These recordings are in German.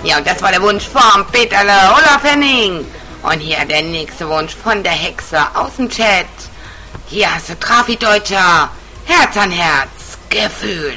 Ja, und das war der Wunsch von Peterle Olaf Henning. Und hier der nächste Wunsch von der Hexe aus dem Chat. Hier hast du Trafi Deutscher, Herz an Herz, Gefühl.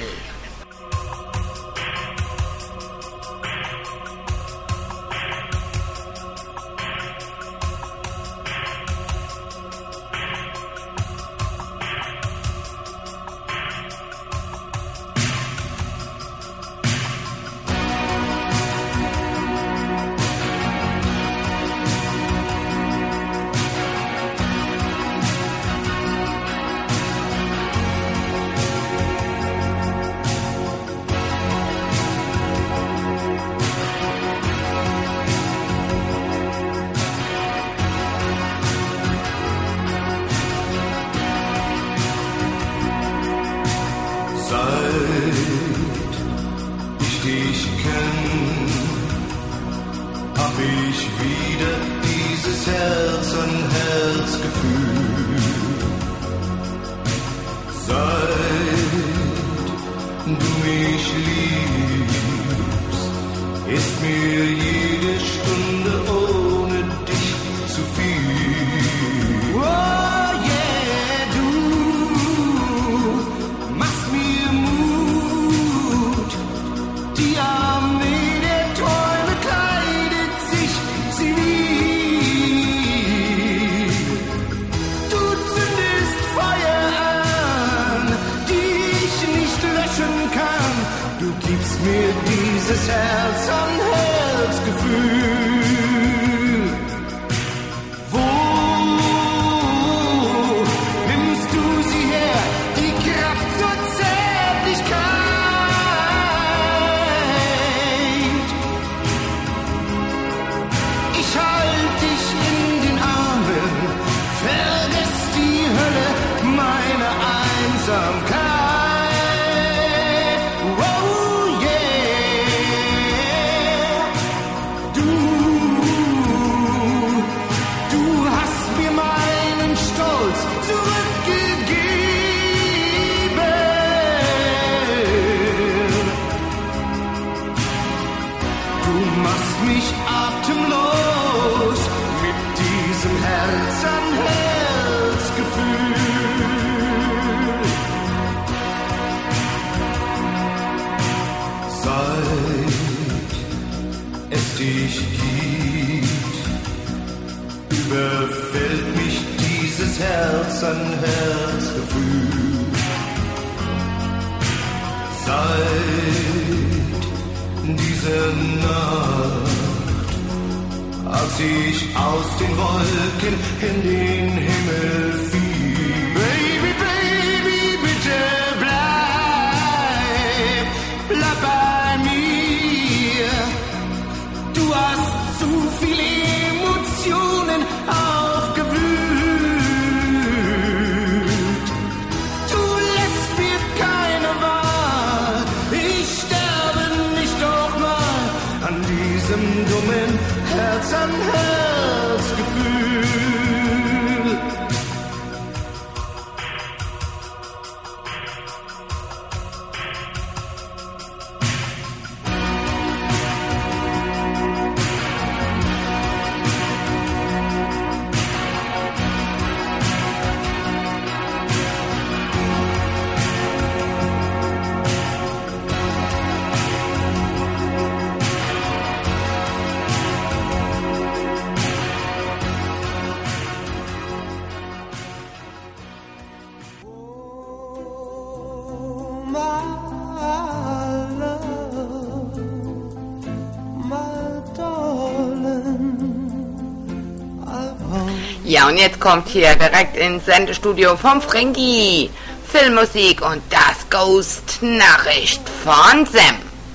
Ja, und jetzt kommt hier direkt ins Sendestudio vom Frankie Filmmusik und das Ghost Nachricht von Sam.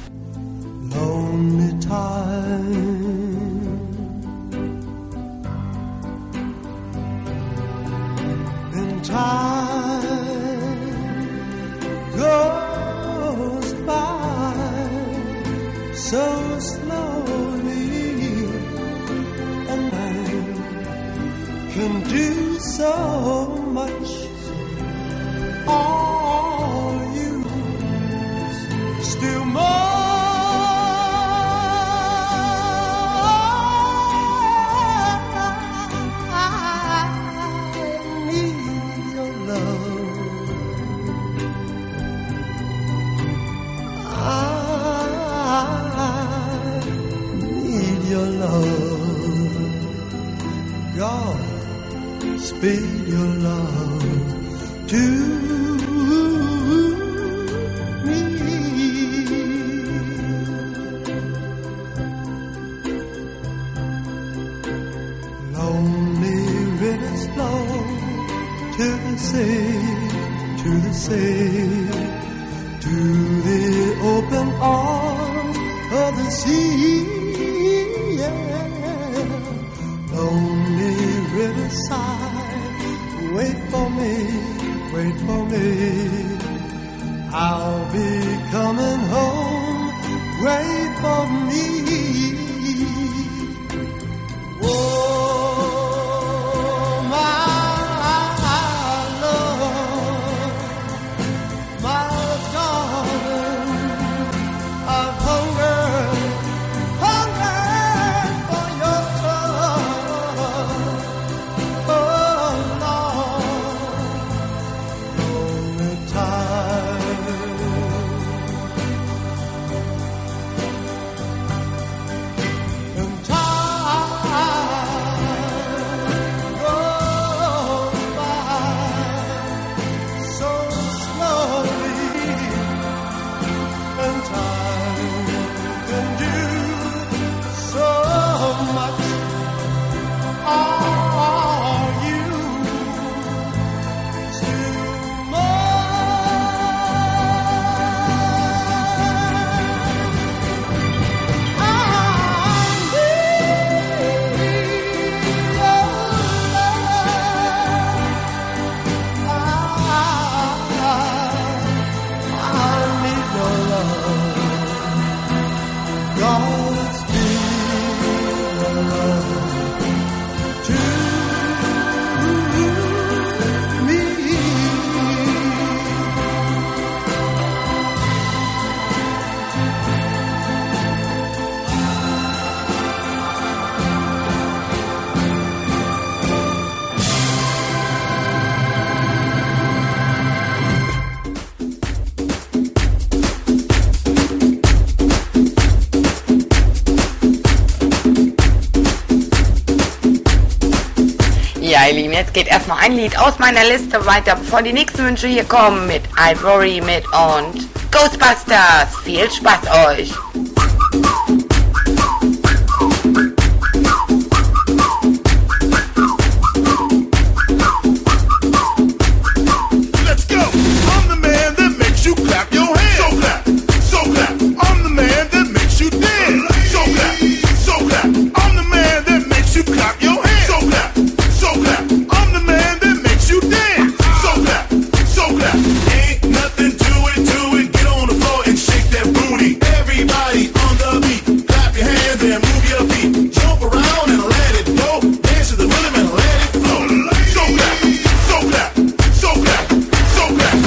Lonely time, and time goes by so slowly, and I can do so much. All you still more Speak your love to me. Lonely rivers flow to the sea, to the sea, to the open arms of the sea. Yeah. Lonely riverside, wait for me, wait for me. I'll be coming home, wait for me. Oh, my love, my darling, I've hungered for your love. Oh, Lord, only time. And time goes by so slowly, and time can do so much. Are you still mine? I need your love. God, speak your love to me. Ja, ihr Lieben, jetzt geht erstmal ein Lied aus meiner Liste weiter, bevor die nächsten Wünsche hier kommen mit Ivory mit und Ghostbusters. Viel Spaß euch! Let's go. I'm the man that makes you clap your hands. So clap, so clap. I'm the man that makes you dance. So clap, so clap. I'm the man that makes you clap your hands. So clap, so clap. I'm the man that makes you dance. So clap, so clap. Ain't nothing to it. Get on the floor and shake that booty. Everybody on the beat, clap your hands and move your feet. Jump around and let it go. Dance to the rhythm and let it flow. So clap, so clap, so clap, so clap.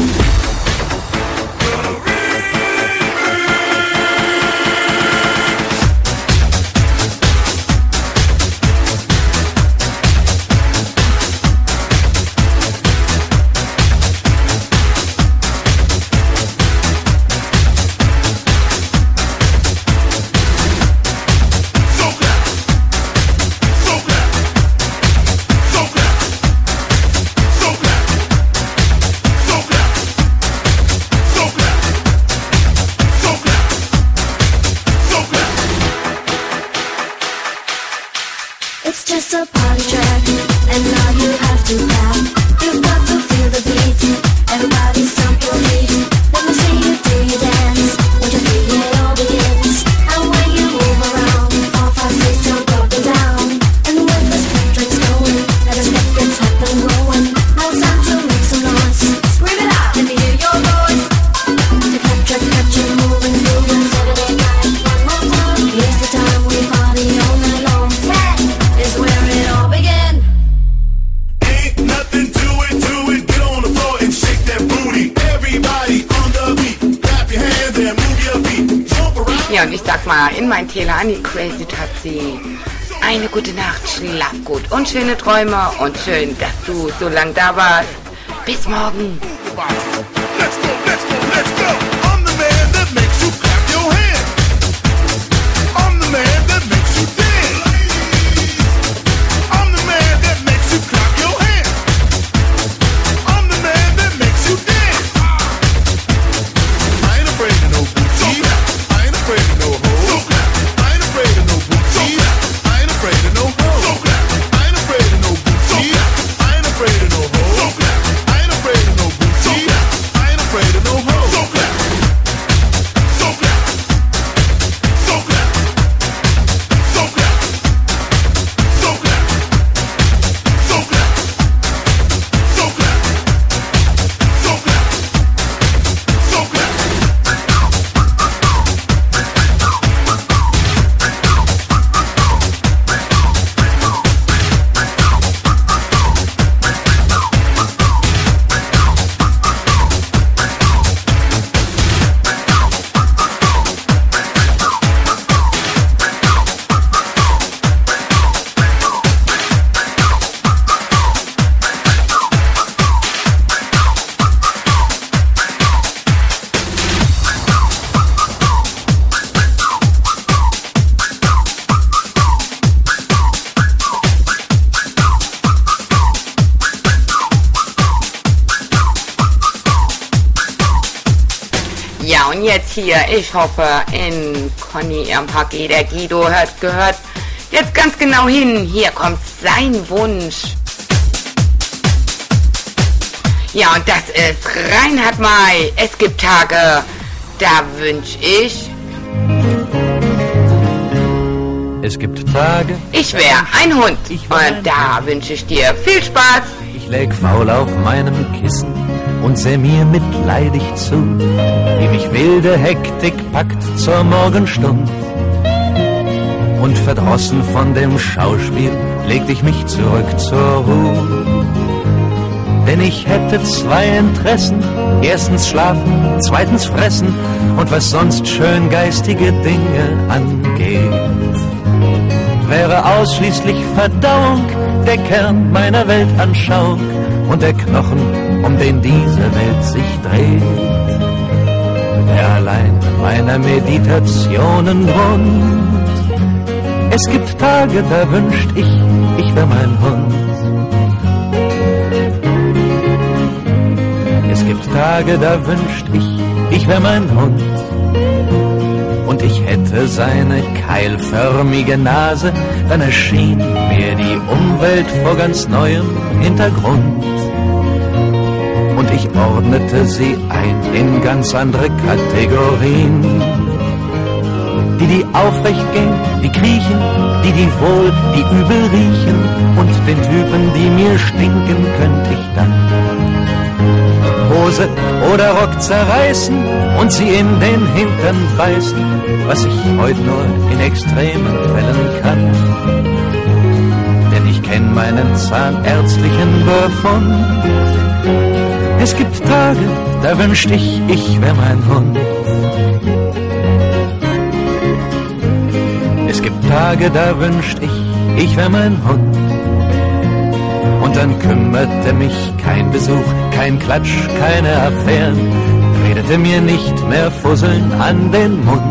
So clap, so clap, so clap, so clap, so clap, so clap, so clap, so clap. It's just a party track, and now you have to clap. You've got to feel the beat. Everybody stomp your feet. Let me see you do your dance. When you feel it all begins. And when you move around, 4, 5, 6, jump up and down. And when the spectrum's going, let us get this happen growing. Now it's time to make some noise. Scream it out, let me hear your voice. The clap track got you moving, grooving. Saturday night, one more time. Here's the time we party all night long. That is where it all began. Ain't nothing to it. Get on the floor and shake that booty. Everybody on the beat, clap your hands and move your feet. Jump around. Ja, und ich sag mal, in mein Telani Crazy Taxi. Eine gute Nacht, schlaf gut und schöne Träume und schön, dass du so lang da warst. Bis morgen. Let's go, let's go, let's go. I'm the man that makes you clap your hands. I'm the man that makes you dance. I'm the man that makes you clap your hands. jetzt hier, ich hoffe, in Conny ihrem Paket, der Guido gehört jetzt ganz genau hin. Hier kommt sein Wunsch. Ja, und das ist Reinhard May. Es gibt Tage, da wünsch ich... Es gibt Tage... Ich wär ein Hund. Und da wünsche ich dir viel Spaß. Ich läg faul auf meinem Kissen und seh mir mitleidig zu, wie mich wilde Hektik packt zur Morgenstund. Und verdrossen von dem Schauspiel legte ich mich zurück zur Ruhe. Denn ich hätte zwei Interessen, erstens schlafen, zweitens fressen und was sonst schön geistige Dinge angeht. Wäre ausschließlich Verdauung der Kern meiner Weltanschauung und der Knochen, um den diese Welt sich dreht. Wär allein meiner Meditationen Grund. Es gibt Tage, da wünscht ich wär mein Hund. Es gibt Tage, da wünscht ich wär mein Hund. Und ich hätte seine keilförmige Nase, dann erschien mir die Umwelt vor ganz neuem Hintergrund. Und ich ordnete sie ein in ganz andere Kategorien. Die aufrecht gehen, die kriechen, die wohl, die übel riechen. Und den Typen, die mir stinken, könnte ich dann Hose oder Rock zerreißen und sie in den Hintern beißen, was ich heute nur in extremen Fällen kann. Denn ich kenn meinen zahnärztlichen Befund. Es gibt Tage, da wünscht ich wär mein Hund. Es gibt Tage, da wünscht ich wär mein Hund. Und dann kümmerte mich kein Besuch, kein Klatsch, keine Affären, redete mir nicht mehr Fusseln an den Mund,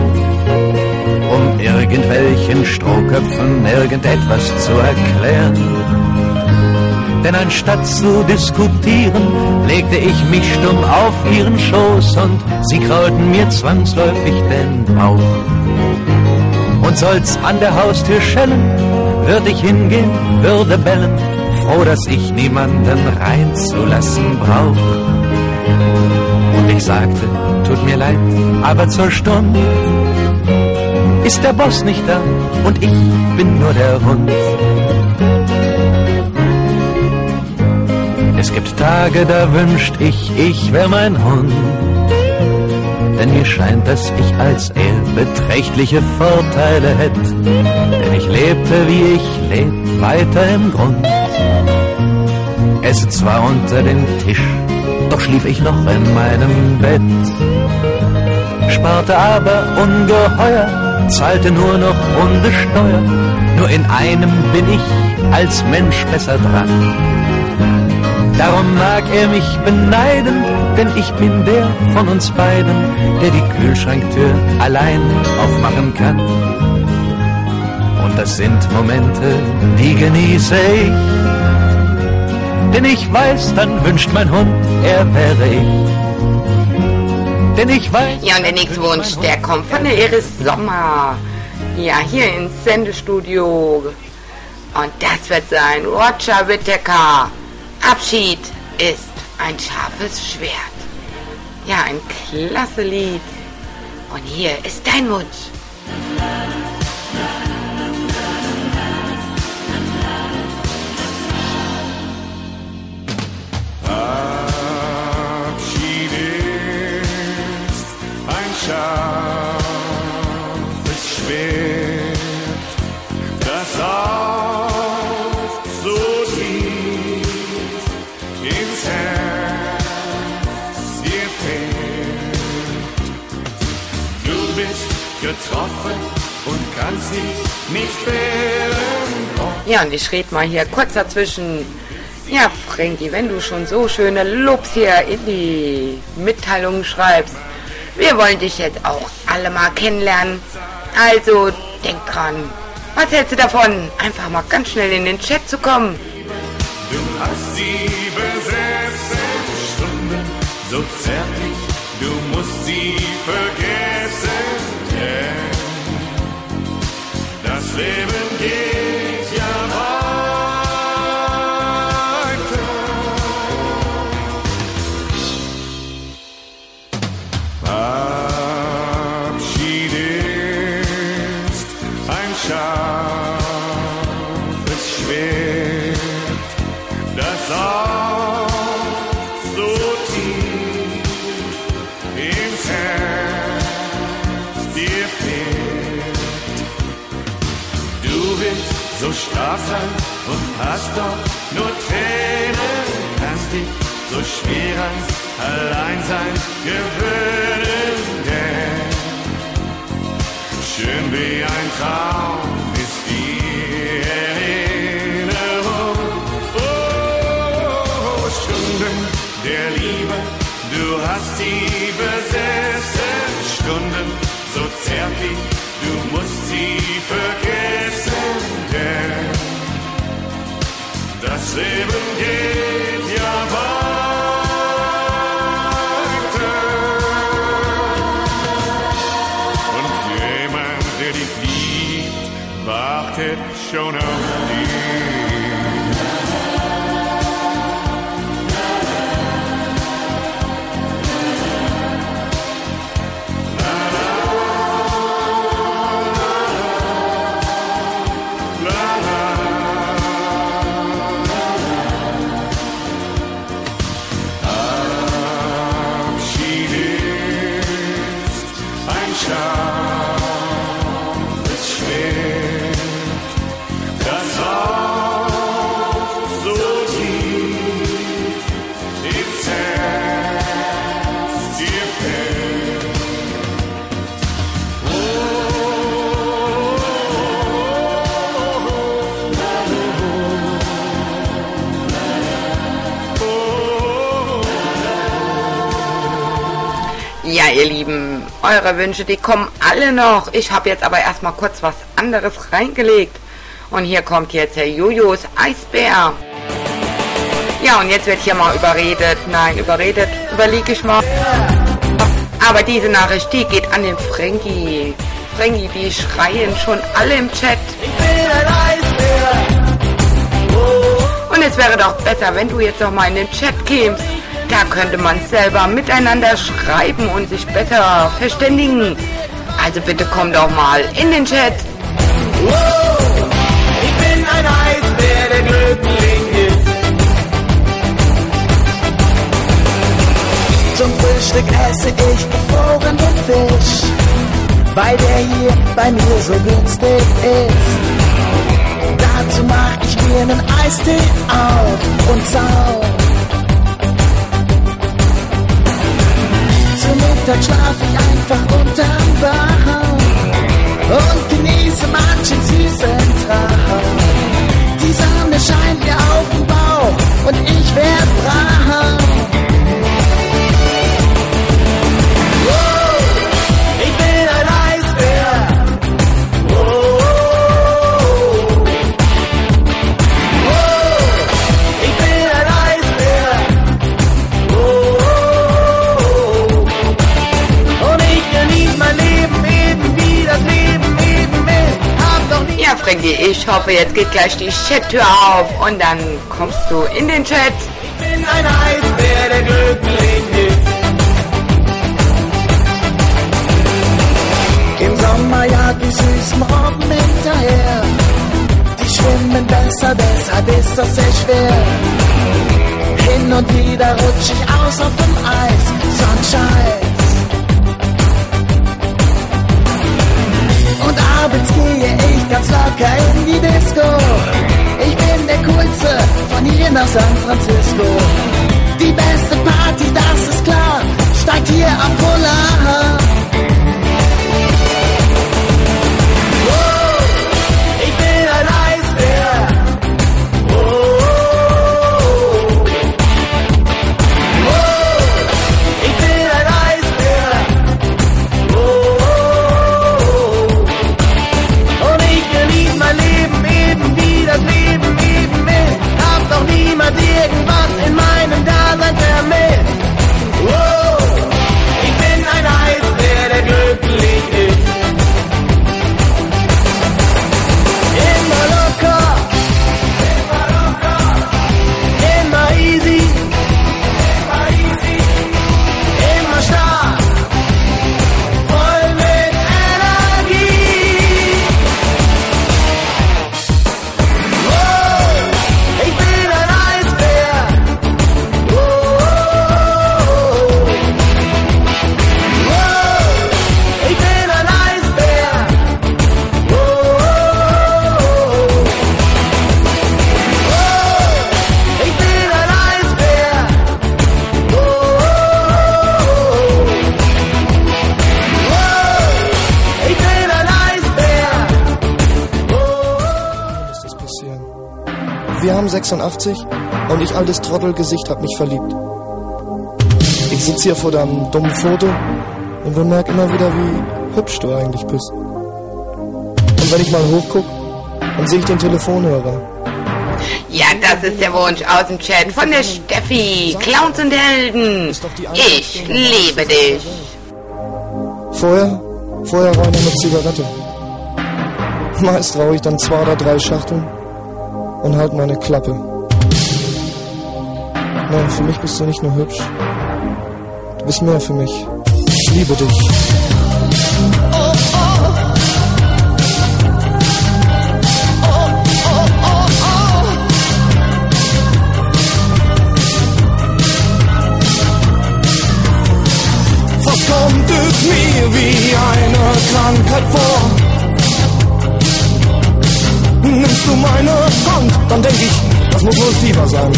um irgendwelchen Strohköpfen irgendetwas zu erklären. Denn anstatt zu diskutieren, legte ich mich stumm auf ihren Schoß und sie kraulten mir zwangsläufig den Bauch. Und soll's an der Haustür schellen, würd ich hingehen, würde bellen, froh, dass ich niemanden reinzulassen brauch. Und ich sagte, tut mir leid, aber zur Stunde ist der Boss nicht da und ich bin nur der Hund. Es gibt Tage, da wünscht ich wär mein Hund. Denn mir scheint, dass ich als er beträchtliche Vorteile hätt. Denn ich lebte, wie ich leb, weiter im Grund. Esse zwar unter den Tisch, doch schlief ich noch in meinem Bett. Sparte aber ungeheuer, zahlte nur noch runde Steuer. Nur in einem bin ich als Mensch besser dran. Darum mag er mich beneiden, denn ich bin der von uns beiden, der die Kühlschranktür allein aufmachen kann. Und das sind Momente, die genieße ich. Denn ich weiß, dann wünscht mein Hund, er wäre ich. Denn ich weiß... Ja, und der nächste Wunsch, der kommt von der Iris Sommer. Ja, hier ins Sendestudio. Und das wird sein Roger Whittaker. Abschied ist ein scharfes Schwert. Ja, ein klasse Lied. Und hier ist dein Wunsch. Abschied ist ein scharfes Schwert, das auch so tief ins Herz dir fällt. Du bist getroffen und kannst dich nicht wehren. Ja, und ich red mal hier kurz dazwischen. Ja, Frankie, wenn du schon so schöne Lobs hier in die Mitteilungen schreibst, wir wollen dich jetzt auch alle mal kennenlernen. Also, denk dran. Was hältst du davon, einfach mal ganz schnell in den Chat zu kommen? Du hast die besetzten Stunden so zärtlich du musst sie vergessen, denn das Leben geht ja weiter. Abschied ist ein scharfes Schwert, das auch so tief ins Herz dir fährt. Du willst so stark sein und hast doch nur Tränen, kannst dich so schwer ans Alleinsein gewöhnen, denn schön wie ein Traum ist die Erinnerung. Oh, Stunden der Liebe, du hast sie besessen, Stunden so zärtlich, du musst sie vergessen, denn das Leben geht ja weiter. Und jemand, der dich liebt, wartet schon auf dich. Abschied ist ein scharfes Schwert, das auch so tief ins Herz dir fällt. Ja, ihr Lieben, eure Wünsche, die kommen alle noch. Ich habe jetzt aber erstmal kurz was anderes reingelegt. Und hier kommt jetzt Herr Jojos Eisbär. Ja, und jetzt wird hier mal überredet. Nein, überredet überlege ich mal. Aber diese Nachricht, die geht an den Frankie. Frankie, die schreien schon alle im Chat. Und es wäre doch besser, wenn du jetzt noch mal in den Chat kämst. Da könnte man selber miteinander schreiben und sich besser verständigen. Also bitte komm doch mal in den Chat. Ich bin ein Eisbär, der glücklich ist. Zum Frühstück esse ich gefrorenen Fisch, weil der hier bei mir so günstig ist. Dazu mach ich mir einen Eistee auf und saug. Zum Mittag schlaf ich einfach unterm Baum und genieße manchen süßen Traum. Die Sonne scheint mir auf den Bauch und ich werd braun. Ich bin ein Eisbär. Ich bin ein Eisbär. Und ich genieße mein Leben eben wie das Leben eben ist. Hab doch nie. Ja, Frankie, ich hoffe, jetzt geht gleich die Chattür auf und dann kommst du in den Chat. Ich bin ein Eisbär, der glücklich ist. Im Sommer jagt die süßen Robben hinterher. Die schwimmen besser, deshalb ist das sehr schwer. Hin und wieder rutsch ich aus auf dem Eis, Sonnenschein. Und abends gehe ich ganz locker in die Disco. Ich bin der Coolste von hier nach San Francisco. Die beste Party, das ist klar, steigt hier am Polar. Ich bin ein Eisbär. Ich bin ein Eisbär. Und ich genieße mein Leben eben wie das Leben eben ist. Hab doch niemand irgendwas in meinem Dasein vermisst. Ich Wir haben 86 und ich, altes Trottelgesicht, hab mich verliebt. Ich sitz hier vor deinem dummen Foto und bemerk immer wieder, wie hübsch du eigentlich bist. Und wenn ich mal hochguck, dann sehe ich den Telefonhörer. Ja, das ist der Wunsch aus dem Chat von der Steffi. Clowns und Helden. Ich liebe dich. Vorher rauche ich eine Zigarette. Meist rauche ich dann 2 oder 3 Schachteln und halt meine Klappe. Nein, für mich bist du nicht nur hübsch. Du bist mehr für mich. Ich liebe dich. Was kommt es mir wie eine Krankheit vor? Nimmst du meine Hand, dann denk ich, das muss wohl Fieber sein.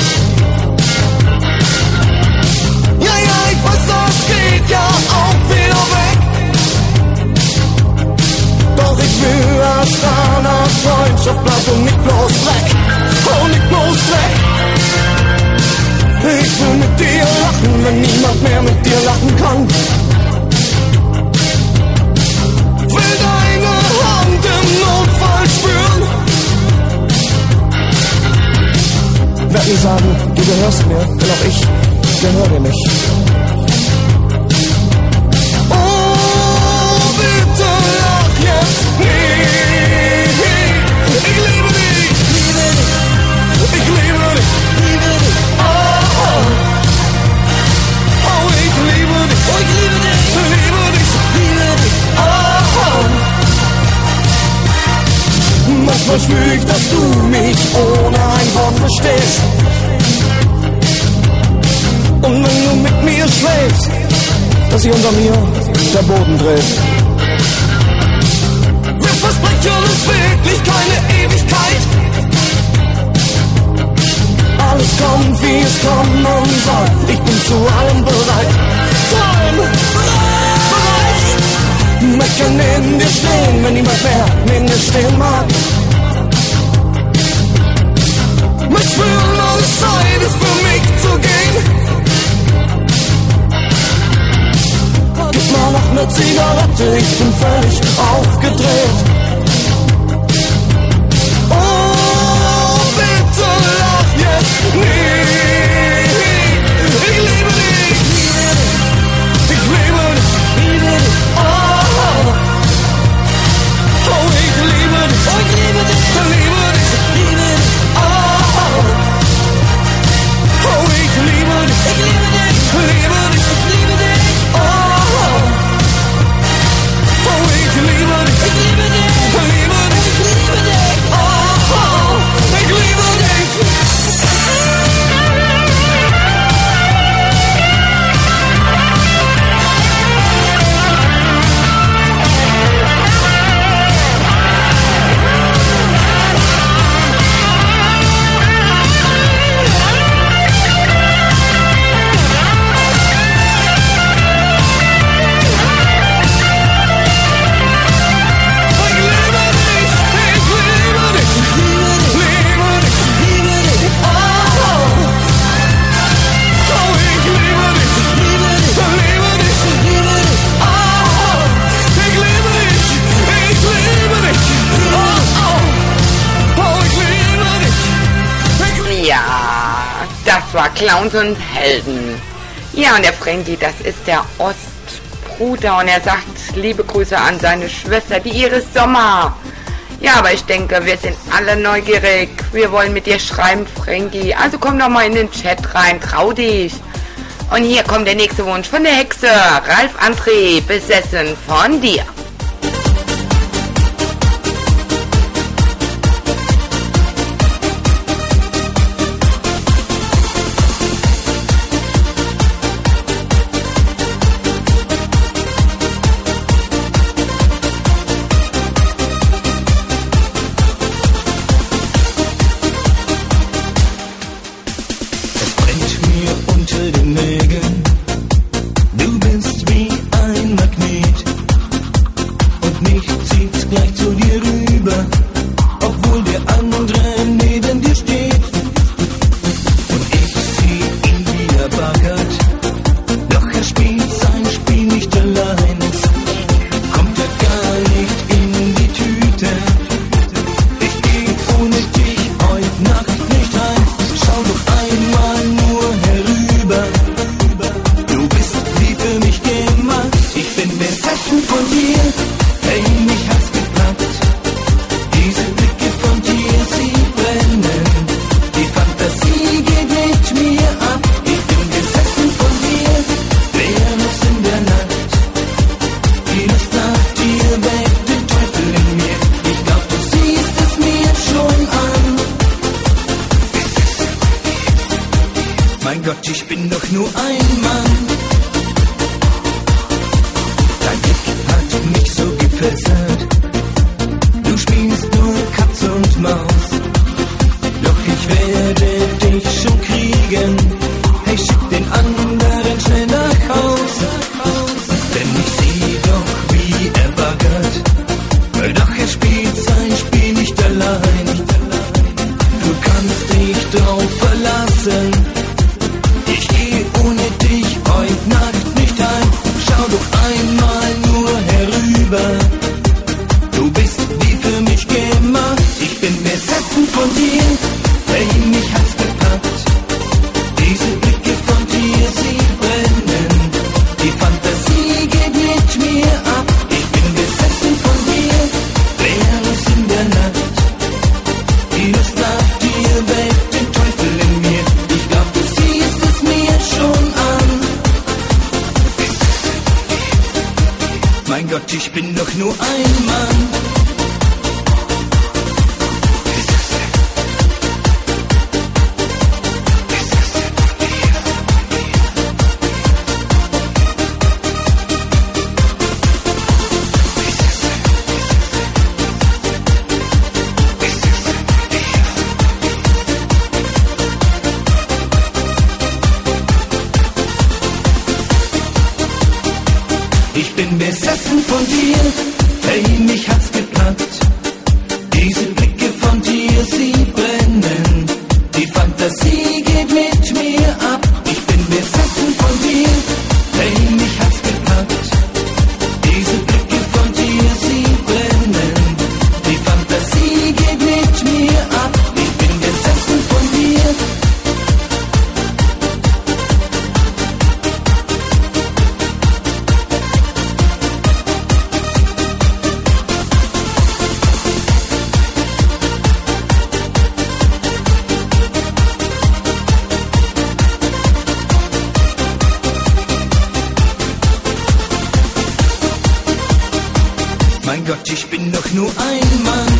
Ja, ich weiß, das geht ja auch wieder weg. Doch ich will, dass deine Freundschaft bleibt und nicht bloß weg. Oh, nicht bloß weg. Ich will mit dir lachen, wenn niemand mehr mit dir lachen kann. Will deine Hand im Notfall spüren. Werd mir sagen, du gehörst mir, denn auch ich gehöre dir nicht. Oh, bitte lach jetzt nicht. Ich liebe dich. Ich liebe dich. Oh, ich liebe dich. Oh, ich liebe dich. Liebe dich. Oh. Manchmal spür ich, dass du mich ohne ein Wort verstehst. Und wenn du mit mir schläfst, dass sich unter mir der Boden dreht. Wir versprechen uns wirklich keine Ewigkeit. Alles kommt, wie es kommen soll. Ich bin zu allem bereit. Zu allem bereit. Möchte neben dir stehen, wenn niemand mehr neben dir stehen mag. Mit spüren, alles Zeit ist für mich zu gehen. Gib mal noch eine Zigarette, ich bin völlig aufgedreht. Oh, bitte lach jetzt nicht. Ich liebe dich. Ich liebe dich. Oh, oh, ich liebe dich. Oh, ich liebe dich. Ich liebe dich. Oh, oh, ich liebe dich. Ich liebe dich. Ich liebe dich. Ich liebe dich. Oh, oh, ich liebe dich. Ich liebe dich. Ich liebe dich. Ich liebe dich. Oh, ich liebe dich. Das war Clowns und Helden. Ja, und der Frankie, das ist der Ostbruder und er sagt liebe Grüße an seine Schwester, die Iris Sommer. Ja, aber ich denke, wir sind alle neugierig. Wir wollen mit dir schreiben, Frankie. Also komm doch mal in den Chat rein, trau dich. Und hier kommt der nächste Wunsch von der Hexe, Ralf André, besessen von dir. Gleich zu dir rüber, obwohl der andere neben dir steht. Gott, ich bin doch nur ein Mann. Dein Blick hat mich so gefesselt. Du spielst nur Katz und Maus. Doch ich werde dich schon kriegen. Hey, schick den anderen schnell nach Haus. Denn ich seh doch, wie er baggert. Doch er spielt sein Spiel nicht allein. Du kannst dich drauf verlassen. Ich gehe ohne dich heute Nacht nicht heim. Schau doch einmal nur herüber. Du bist wie für mich gemacht. Ich bin besessen von dir. Hey, mich hat's gepackt. Diese Blicke von dir, sie brennen. Die Fantasie geht mit mir ab. Ich bin besessen von dir. Leeres in der Nacht. Die Lust nach dir weckt den Teufel in mir. Ich glaub, du siehst es mir schon an. Mein Gott, ich bin doch nur ein Mann. Ich bin besessen von dir, hey, mich hat's gepackt. Diese Blicke von dir, sie brennen. Die Fantasie geht mit mir ab. Ich bin besessen von dir, hey, mich hat's gepackt. Diese Blicke von dir, sie brennen. Die Fantasie geht mit mir ab. Ich bin besessen von dir. Mein Gott, ich bin doch nur ein Mann.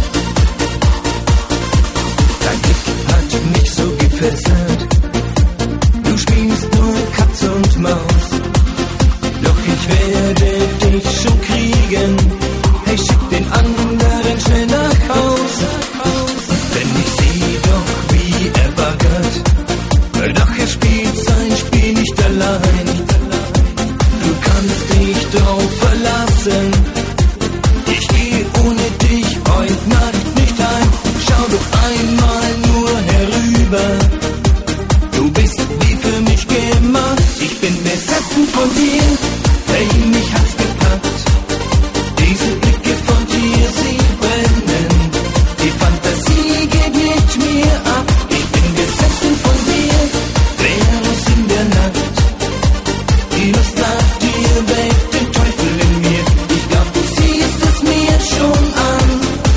Dein Blick hat mich so gefesselt. Du spielst nur Katz und Maus. Doch ich werde dich schon kriegen. Hey, schick den anderen schnell nach Haus. Denn ich seh doch, wie er baggert. Doch er spielt sein Spiel nicht allein. Du kannst dich drauf verlassen. Ich gehe ohne dich heute Nacht nicht heim. Schau doch einmal nur herüber. Du bist wie für mich gemacht. Ich bin besessen von dir. Hey, mich hat's gepackt. Diese Blicke von dir, sie brennen. Die Fantasie geht mit mir ab. Ich bin besessen von dir. Leeres in der Nacht. Die Lust nach dir weckt den Teufel in mir. Ich glaub, du siehst es mir schon an.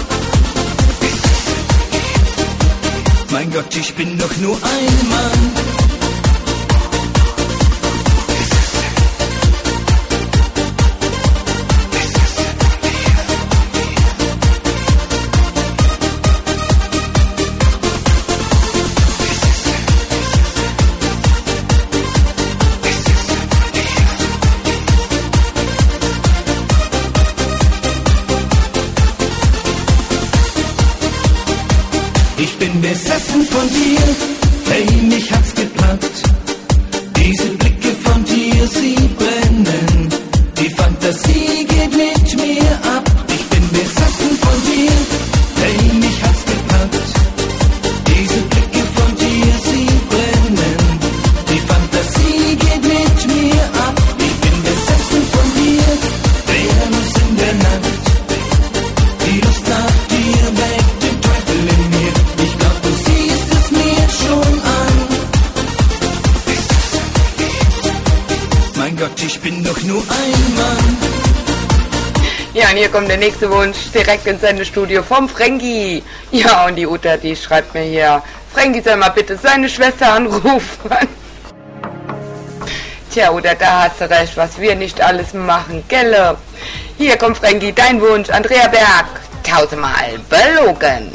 Mein Gott, ich bin doch nur ein Mann. Ich bin besessen von dir, hey, mich hat's gepackt. Diese Blicke von dir, sie brennen. Die Fantasie geht mit mir ab. Ich bin besessen von dir, hey, mich hat's gepackt. Diese Blicke von dir, sie brennen. Die Fantasie geht mit mir ab. Ich bin besessen von dir, Leeres in der Nacht. Die Lust nach dir weckt den Teufel in mir. Ich glaub, du siehst es mir schon an. Mein Gott, ich bin doch nur ein Mann. Ja, und hier kommt der nächste Wunsch direkt ins Sendestudio vom Frankie. Ja, und die Uta, die schreibt mir hier, Frankie soll mal bitte seine Schwester anrufen. Tja, Uta, da hast du recht, was wir nicht alles machen, gelle. Hier kommt Frankie, dein Wunsch, Andrea Berg, 1000-mal belogen.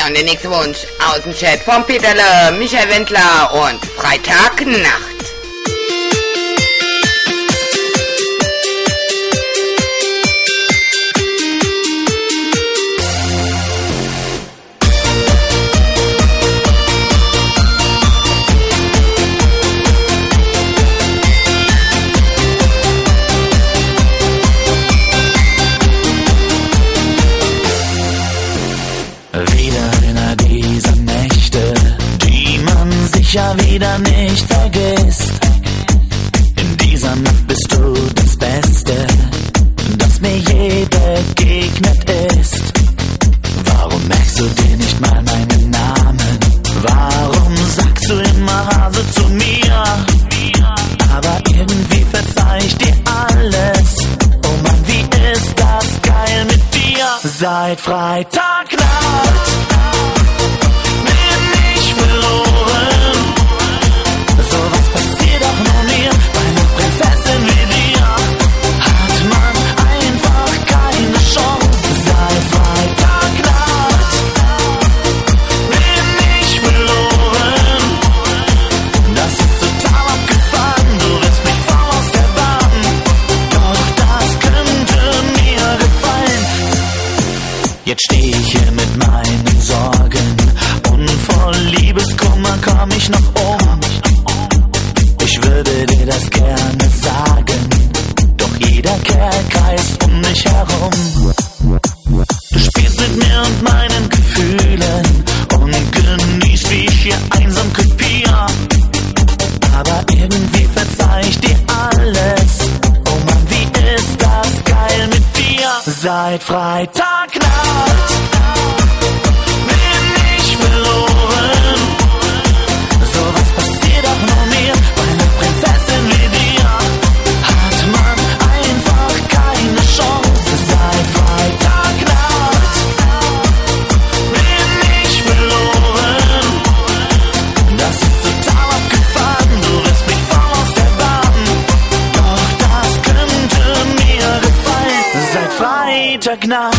Ja, und der nächste Wunsch aus dem Chat von Peterle, Michael Wendler und Freitagnacht. Ja, wieder nicht vergisst. In dieser Nacht bist du das Beste, das mir je begegnet ist. Warum merkst du dir nicht mal meinen Namen? Warum sagst du immer Hase zu mir? Aber irgendwie verzeih ich dir alles. Oh Mann, wie ist das geil mit dir? Seit Freitagnacht bin ich verloren. Sowas passiert auch nur mir, bei einer Prinzessin wie dir hat man einfach keine Chance. Seit Freitagnacht bin ich verloren. Das ist total abgefahren, du wirst mich voll aus der Bahn. Doch das könnte mir gefallen. Jetzt steh ich hier mit meinen Sorgen und voll Liebeskummer komm ich noch um. Ich würde dir das gerne sagen, doch jeder Kerl kreist um mich herum. Du spielst mit mir und meinen Gefühlen und genießt, wie ich hier einsam krepier. Aber irgendwie verzeih ich dir alles. Oh Mann, wie ist das geil mit dir? Seit Freitagnacht bin ich verloren. Sowas passiert auch nur mir, bei einer Prinzessin wie dir hat man einfach keine Chance. Seit Freitagnacht bin ich verloren. Das ist total abgefahren, du wirst mich voll aus der Bahn. Doch das könnte mir gefallen. Seit Freitagnacht.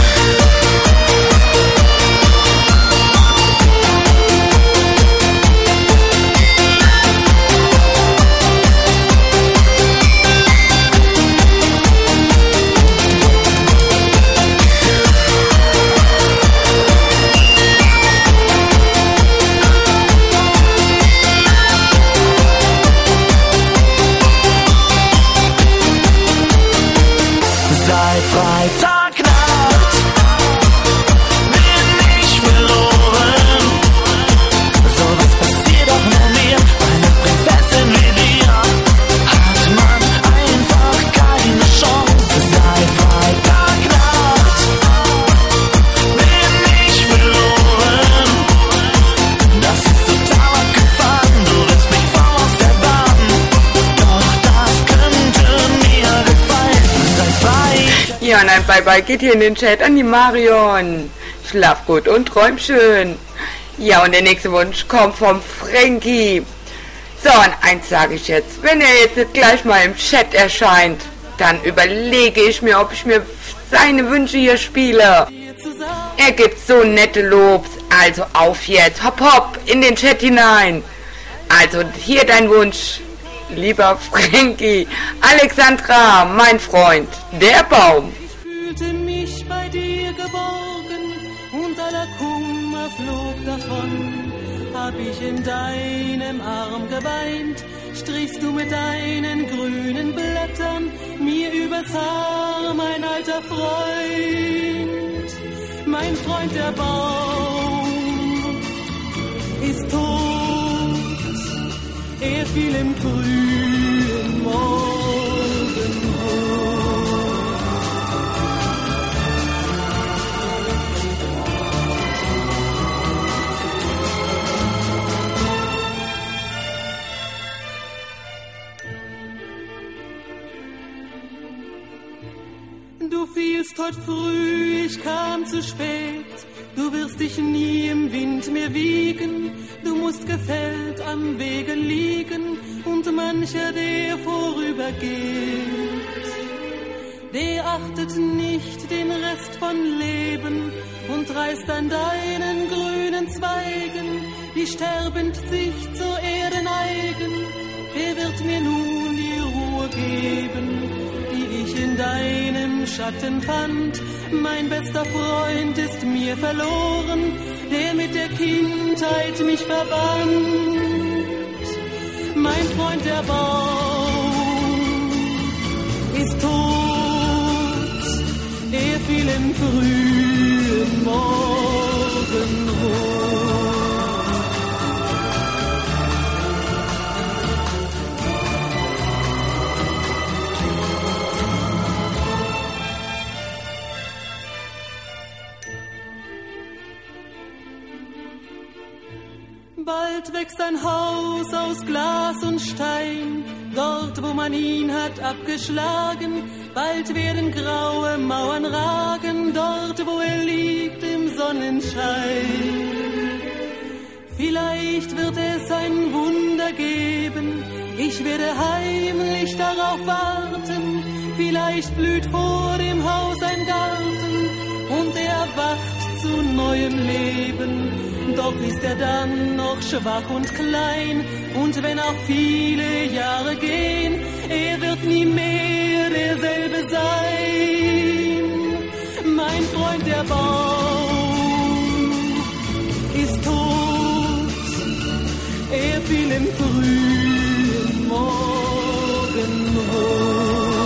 Seit Freitagnacht bin ich verloren. Sowas passiert auch nur mir, bei einer Prinzessin wie dir hat man einfach keine Chance. Seit Freitagnacht bin ich verloren. Das ist total abgefahren, du wirst mich voll aus der Bahn. Doch das könnte mir gefallen. Seit Freitagnacht. Ja, und ein Bye-Bye geht hier in den Chat an die Marion. Schlaf gut und träum schön. Ja, und der nächste Wunsch kommt vom Frankie. So, und eins sage ich jetzt. Wenn er jetzt gleich mal im Chat erscheint, dann überlege ich mir, ob ich mir seine Wünsche hier spiele. Er gibt so nette Lobs. Also auf jetzt. Hopp, hopp, in den Chat hinein. Also hier dein Wunsch. Lieber Frankie, Alexandra, mein Freund, der Baum. Ich fühlte mich bei dir geborgen und aller Kummer flog davon. Hab ich in deinem Arm geweint, strichst du mit deinen grünen Blättern mir übers Haar, mein alter Freund. Mein Freund, der Baum, ist tot. Er fiel im frühen Morgenrot. Du fielst heut früh, ich kam zu spät. Du wirst dich nie im Wind mehr wiegen. Du musst gefällt am Wege liegen und mancher, der vorübergeht, der achtet nicht den Rest von Leben und reißt an deinen grünen Zweigen, die sterbend sich zur Erde neigen. Er wird mir nun die Ruhe geben, die ich in deinem Schatten fand. Mein bester Freund ist mir verloren, der mit der Kindheit mich verband. Mein Freund der Baum ist tot, er fiel im frühen Morgenrot. Bald wächst ein Haus aus Glas und Stein, dort wo man ihn hat abgeschlagen. Bald werden graue Mauern ragen, dort wo er liegt im Sonnenschein. Vielleicht wird es ein Wunder geben, ich werde heimlich darauf warten. Vielleicht blüht vor dem Haus ein Garten und er erwacht zu neuem Leben. Doch ist er dann noch schwach und klein, und wenn auch viele Jahre gehen, er wird nie mehr derselbe sein. Mein Freund der Baum ist tot, er fiel im frühen Morgenrot.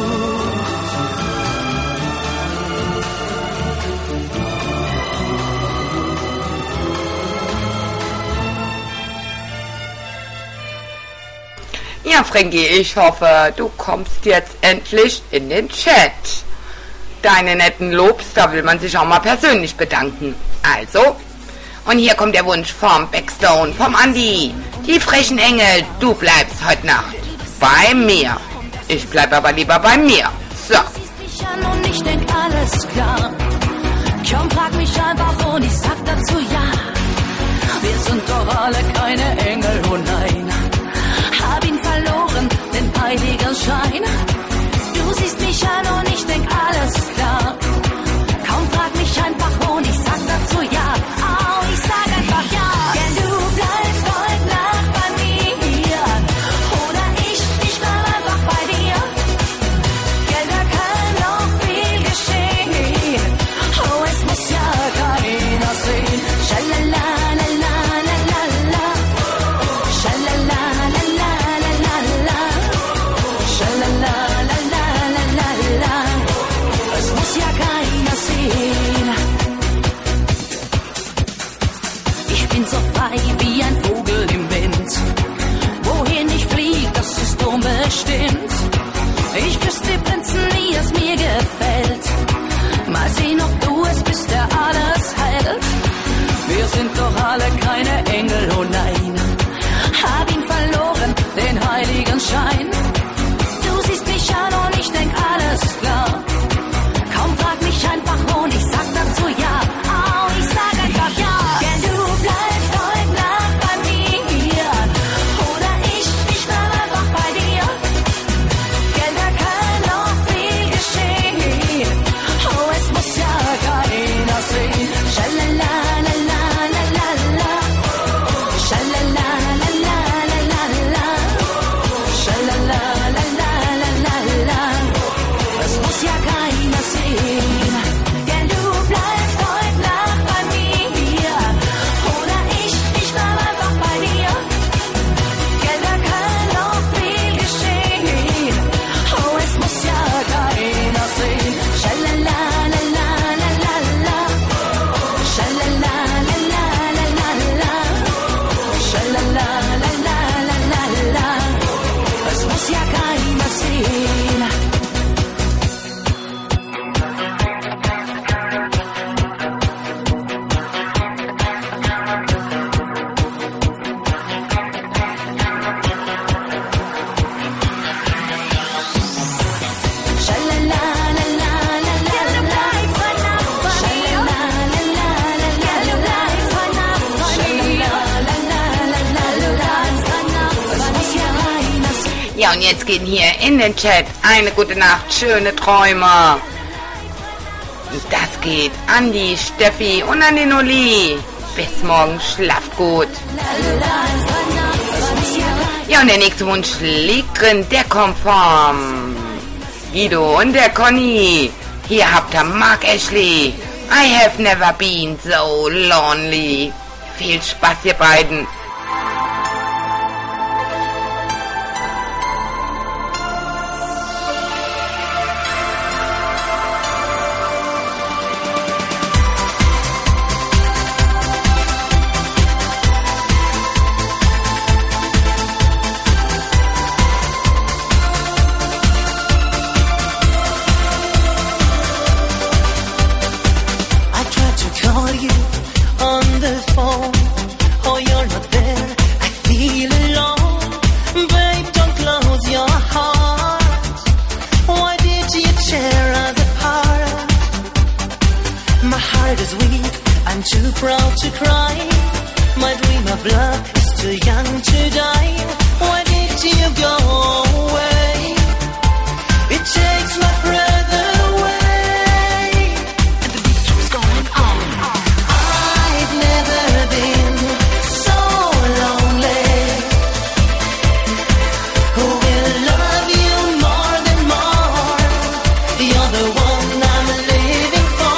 Ja, Frankie, ich hoffe, du kommst jetzt endlich in den Chat. Deine netten Lobs, da will man sich auch mal persönlich bedanken. Also, und hier kommt der Wunsch vom Backstone, vom Andi. Die frechen Engel, du bleibst heute Nacht bei mir. Ich bleib aber lieber bei mir. So. Du siehst mich an und ich denk, alles klar. Komm, frag mich einfach und ich sag dazu ja. Wir sind doch alle keine Engel, oh nein. Hab ihn verloren, den heiligen Schein. Du siehst mich an und ich denk, alles klar. Komm, frag mich einfach und ich sag dazu ja. Oh, ich sag einfach ja. Denn du bleibst heute Nacht bei mir. Oder ich bleib einfach bei dir. Ja, da kann noch viel geschehen. Oh, es muss ja keiner sehen. Schalala, la, la, la, la, la. Schalala, la, la, la, la, la. Schalala, la, la, la, la, la. Es muss ja keiner sehen. Ich bin so frei wie ein Vogel im Wind. Wohin ich flieg, das ist unbestimmt. Ich küsse die Prinzen, wie es mir gefällt. Mal sehen, ob du es bist, der alles hält. Wir sind doch alle keine Engel, oh nein. Hab ihn verloren, den heiligen Schein. Du siehst mich an und ich denk, alles klar. Komm, frag mich einfach und ich sag dazu ja. Oh, ich sag einfach ja. Denn du bleibst heute Nacht bei mir. Oder ich bleib einfach bei dir. Denn da kann noch viel geschehen. Oh, es muss ja keiner sehen. Schalala, la, la, la, la, la. Schalala, la, la, la, la, la. Schalala, Ja, und jetzt gehen hier in den Chat eine gute Nacht, schöne Träume. Das geht an die Steffi und an den Oli. Bis morgen, schlaft gut. Ja, und der nächste Wunsch liegt drin, der kommt vom Guido und der Conny. Hier habt ihr Mark Ashley. I have never been so lonely. Viel Spaß, ihr beiden. Too proud to cry. My dream of love is too young to die. Why did you go away? It takes my breath away. And the beat keeps going on. I've never been so lonely. Who will love you more than more? You're the one I'm living for.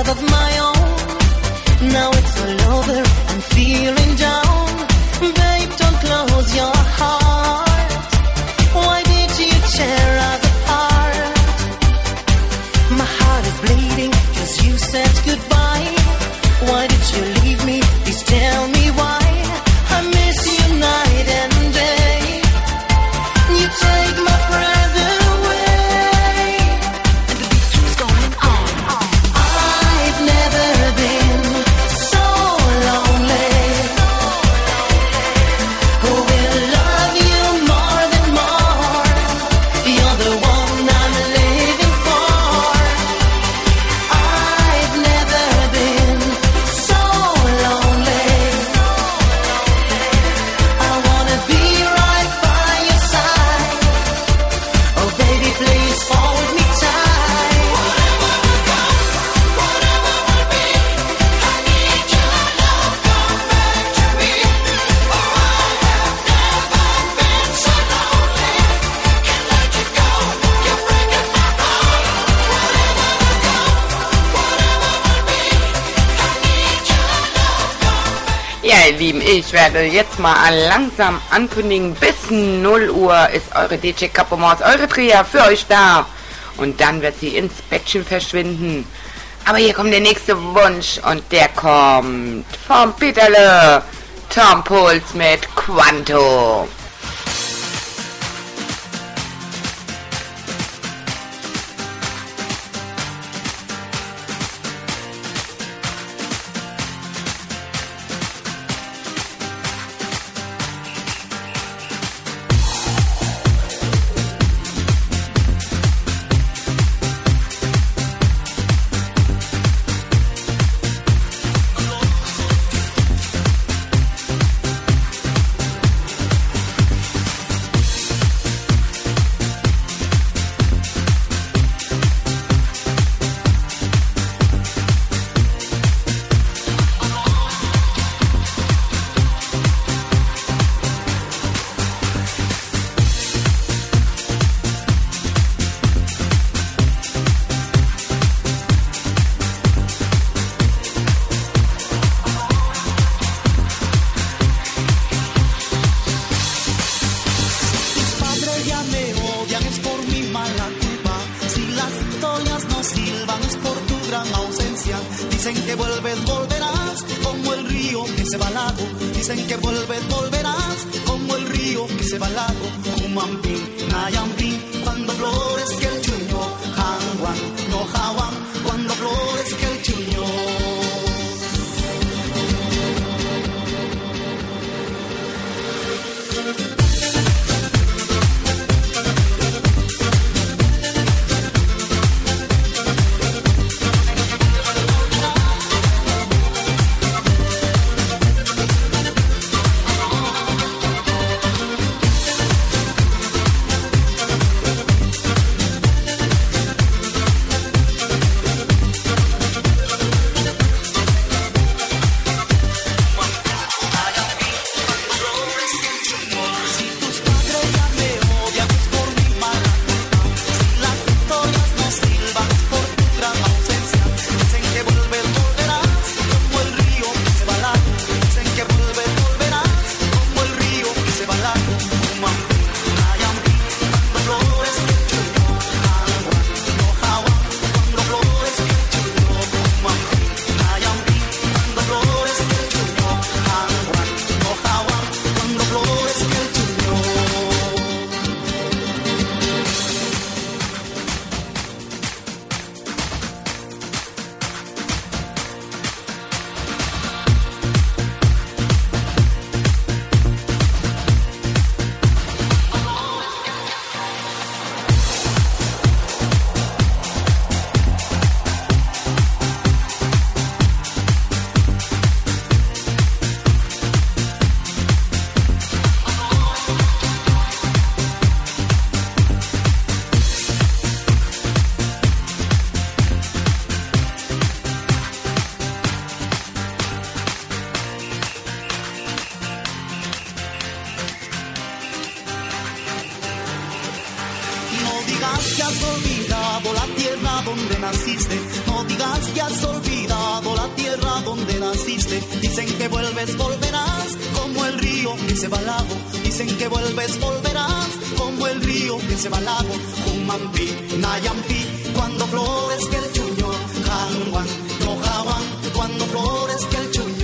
love of my own. Now it's all over, I'm feeling down. Babe, don't close your heart. Why did you tear us apart? My heart is bleeding, 'cause you said goodbye. Why did you leave me? Please tell me why. I miss you night and day. You take my breath away, and the beat keeps going on. I've never been so lonely. Who will love you more than more? You're the one I'm living for. I've never been so lonely. I wanna be right by your side. Oh baby, please hold me tight. Whatever will be, I need your love, come back to me. Oh, I have never been so lonely. Can't let you go, you're breaking my heart. Whatever will be, I need your love, come back. Ja, ihr Lieben, ich werde jetzt mal langsam ankündigen, bis 0 Uhr ist eure DJ Kapomaus, eure Tria für euch da. Und dann wird sie ins Bettchen verschwinden. Aber hier kommt der nächste Wunsch und der kommt vom Peterle, Tom Puls mit Quanto. Dicen que vuelves, volverás, como el río que se va al lago. Dicen que vuelves, volverás, como el río que se va al lago. Humampín, Nayampín, cuando florezca el chuño. Hanguan, no jawan, cuando florezca el chuño. Que has olvidado la tierra donde naciste, no digas que has olvidado vuelves, volverás como el río que se va al lago. Dicen que vuelves, volverás como el río que se va al lago. Humampi, Nayampi, cuando florezca el chuño. Hanwan, no Hawan, cuando florezca el chuño.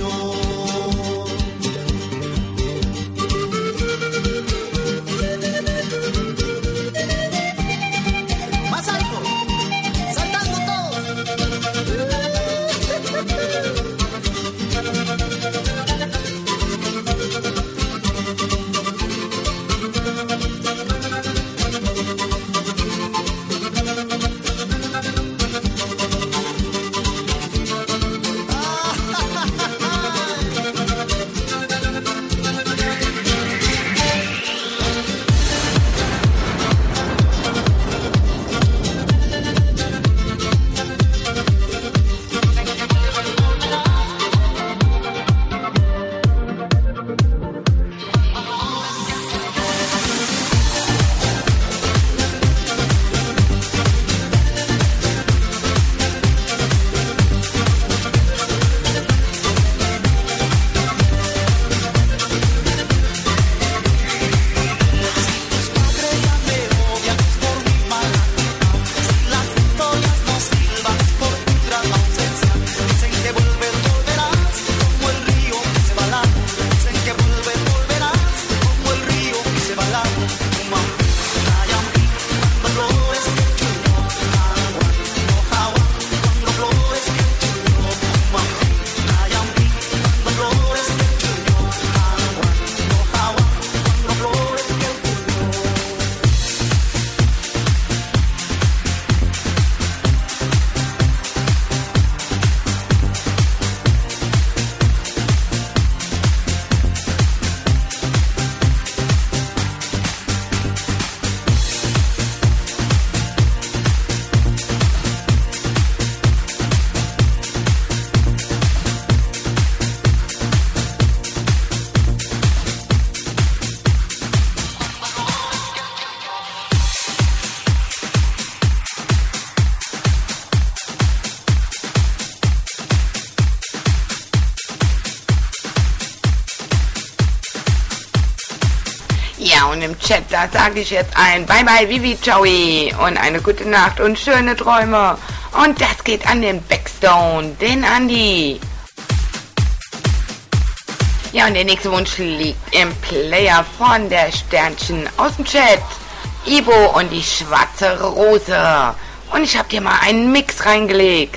Ja, und im Chat, da sage ich jetzt ein Bye-bye, Vivi, Joey und eine gute Nacht und schöne Träume. Und das geht an den Backstone, den Andi. Ja, und der nächste Wunsch liegt im Player von der Sternchen aus dem Chat. Ivo und die schwarze Rose. Und ich habe dir mal einen Mix reingelegt.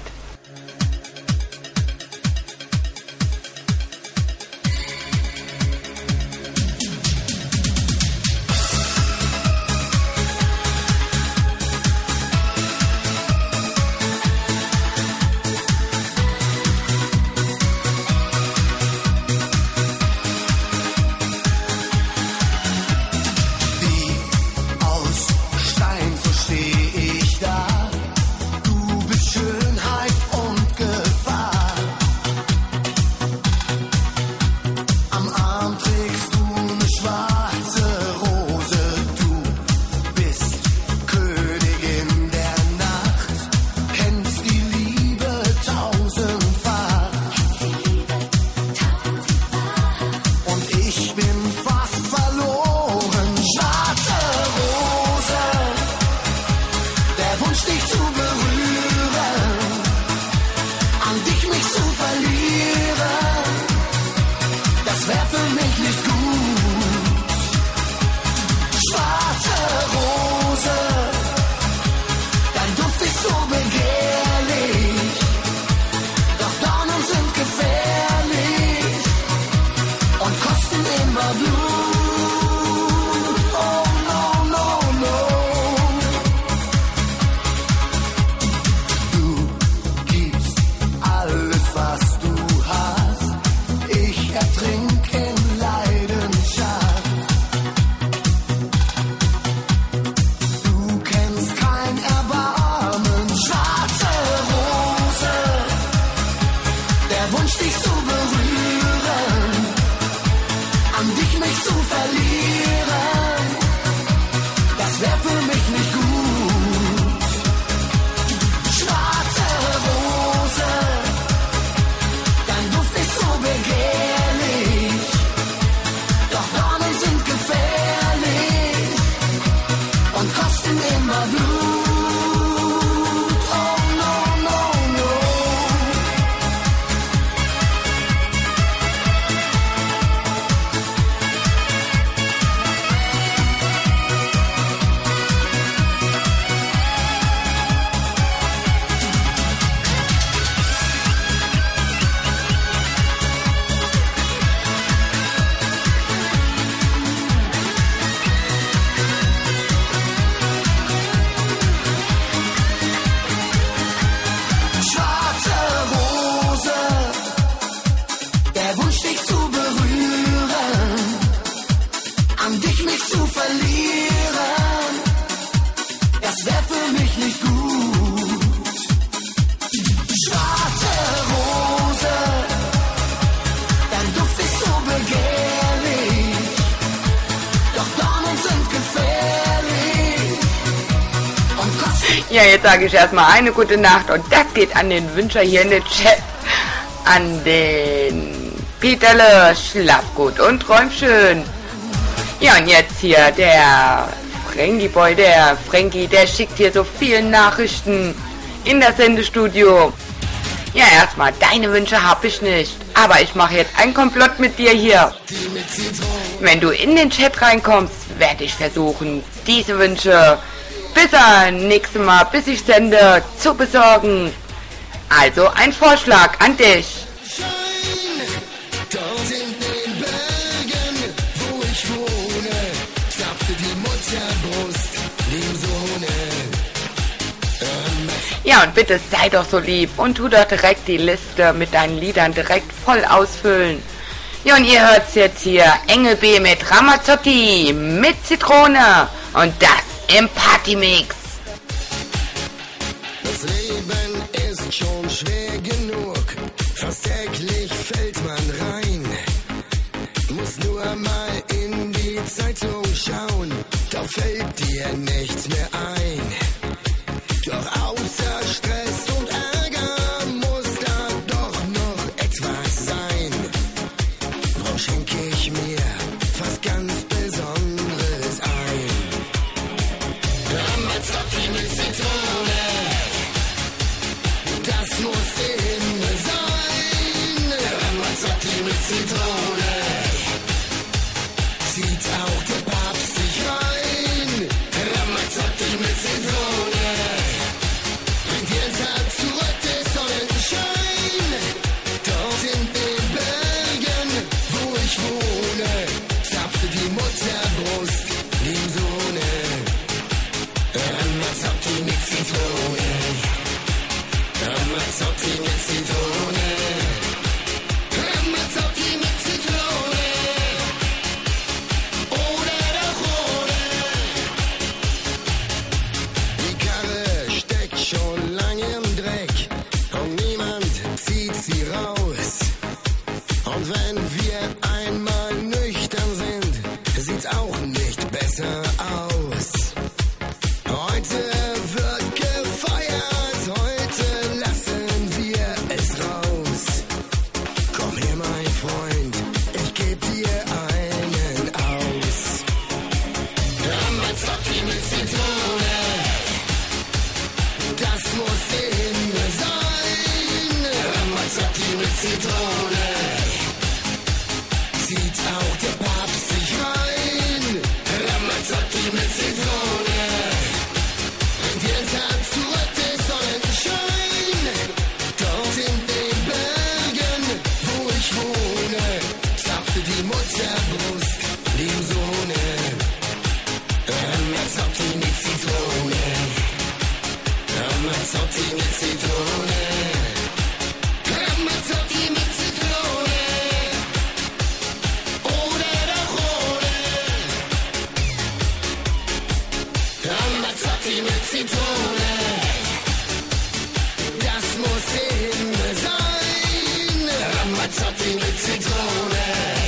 Ja, jetzt sage ich erstmal eine gute Nacht und das geht an den Wünscher hier in den Chat. An den Peterle, schlaf gut und träum schön. Ja, und jetzt hier der Frankie Boy, der Frankie, der schickt hier so viele Nachrichten in das Sendestudio. Ja, erstmal, deine Wünsche hab ich nicht, aber ich mache jetzt einen Komplott mit dir hier. Wenn du in den Chat reinkommst, werde ich versuchen, diese Wünsche bis nächstes Mal, bis ich sende, zu besorgen. Also ein Vorschlag an dich. Dort in den Bergen, wo ich wohne, zapfte die Mutterbrust dem Sohne. Ja, und bitte sei doch so lieb und tu doch direkt die Liste mit deinen Liedern direkt voll ausfüllen. Ja, und ihr hört's jetzt hier, Engel B mit Ramazzotti, mit Zitrone und das im Partymix. Das Leben ist schon schwer genug, fast täglich fällt man rein. Muss nur mal in die Zeitung schauen, da fällt dir nichts mehr ein. Doch außer Stress und Ärger muss da doch noch etwas sein. Drum schenke ich mir was ganz Besonderes ein. Ramazzotti mit Zitrone, das muss immer sein. Ramazzotti mit Zitrone, zieht auch der Papst sich rein. Ramazzotti mit Zitrone, bringt jeden Tag zurück der Sonnenschein. Dort in den Bergen, wo ich wohne, zapfte die Mutterbrust dem Sohne. Ramazzotti mit Zitrone, Ramazzotti mit Zitrone, Ramazzotti mit Zitrone, oder doch ohne. Die Karre steckt schon lange im Dreck und niemand zieht sie raus. Und wenn wir einmal nüchtern sind, sieht's auch nicht besser aus. Heute wird gefeiert, heute lassen wir es raus. Komm her, mein Freund, ich geb dir einen aus. Ramazzotti mit Zitrone, das muss immer sein. Ramazzotti mit Zitrone, zieht auch der Papst sich rein. Ramazzotti mit Zitrone, bringt jeden Tag zurück der Sonnenschein. Dort in den Bergen, wo ich wohne, zapfte die Mutterbrust dem Sohne. Ramazzotti mit Zitrone, Ramazzotti mit Zitrone, Ramazzotti mit Zitrone, oder doch ohne. Ramazzotti mit Zitrone, das muss immer sein. Ramazzotti mit Zitrone,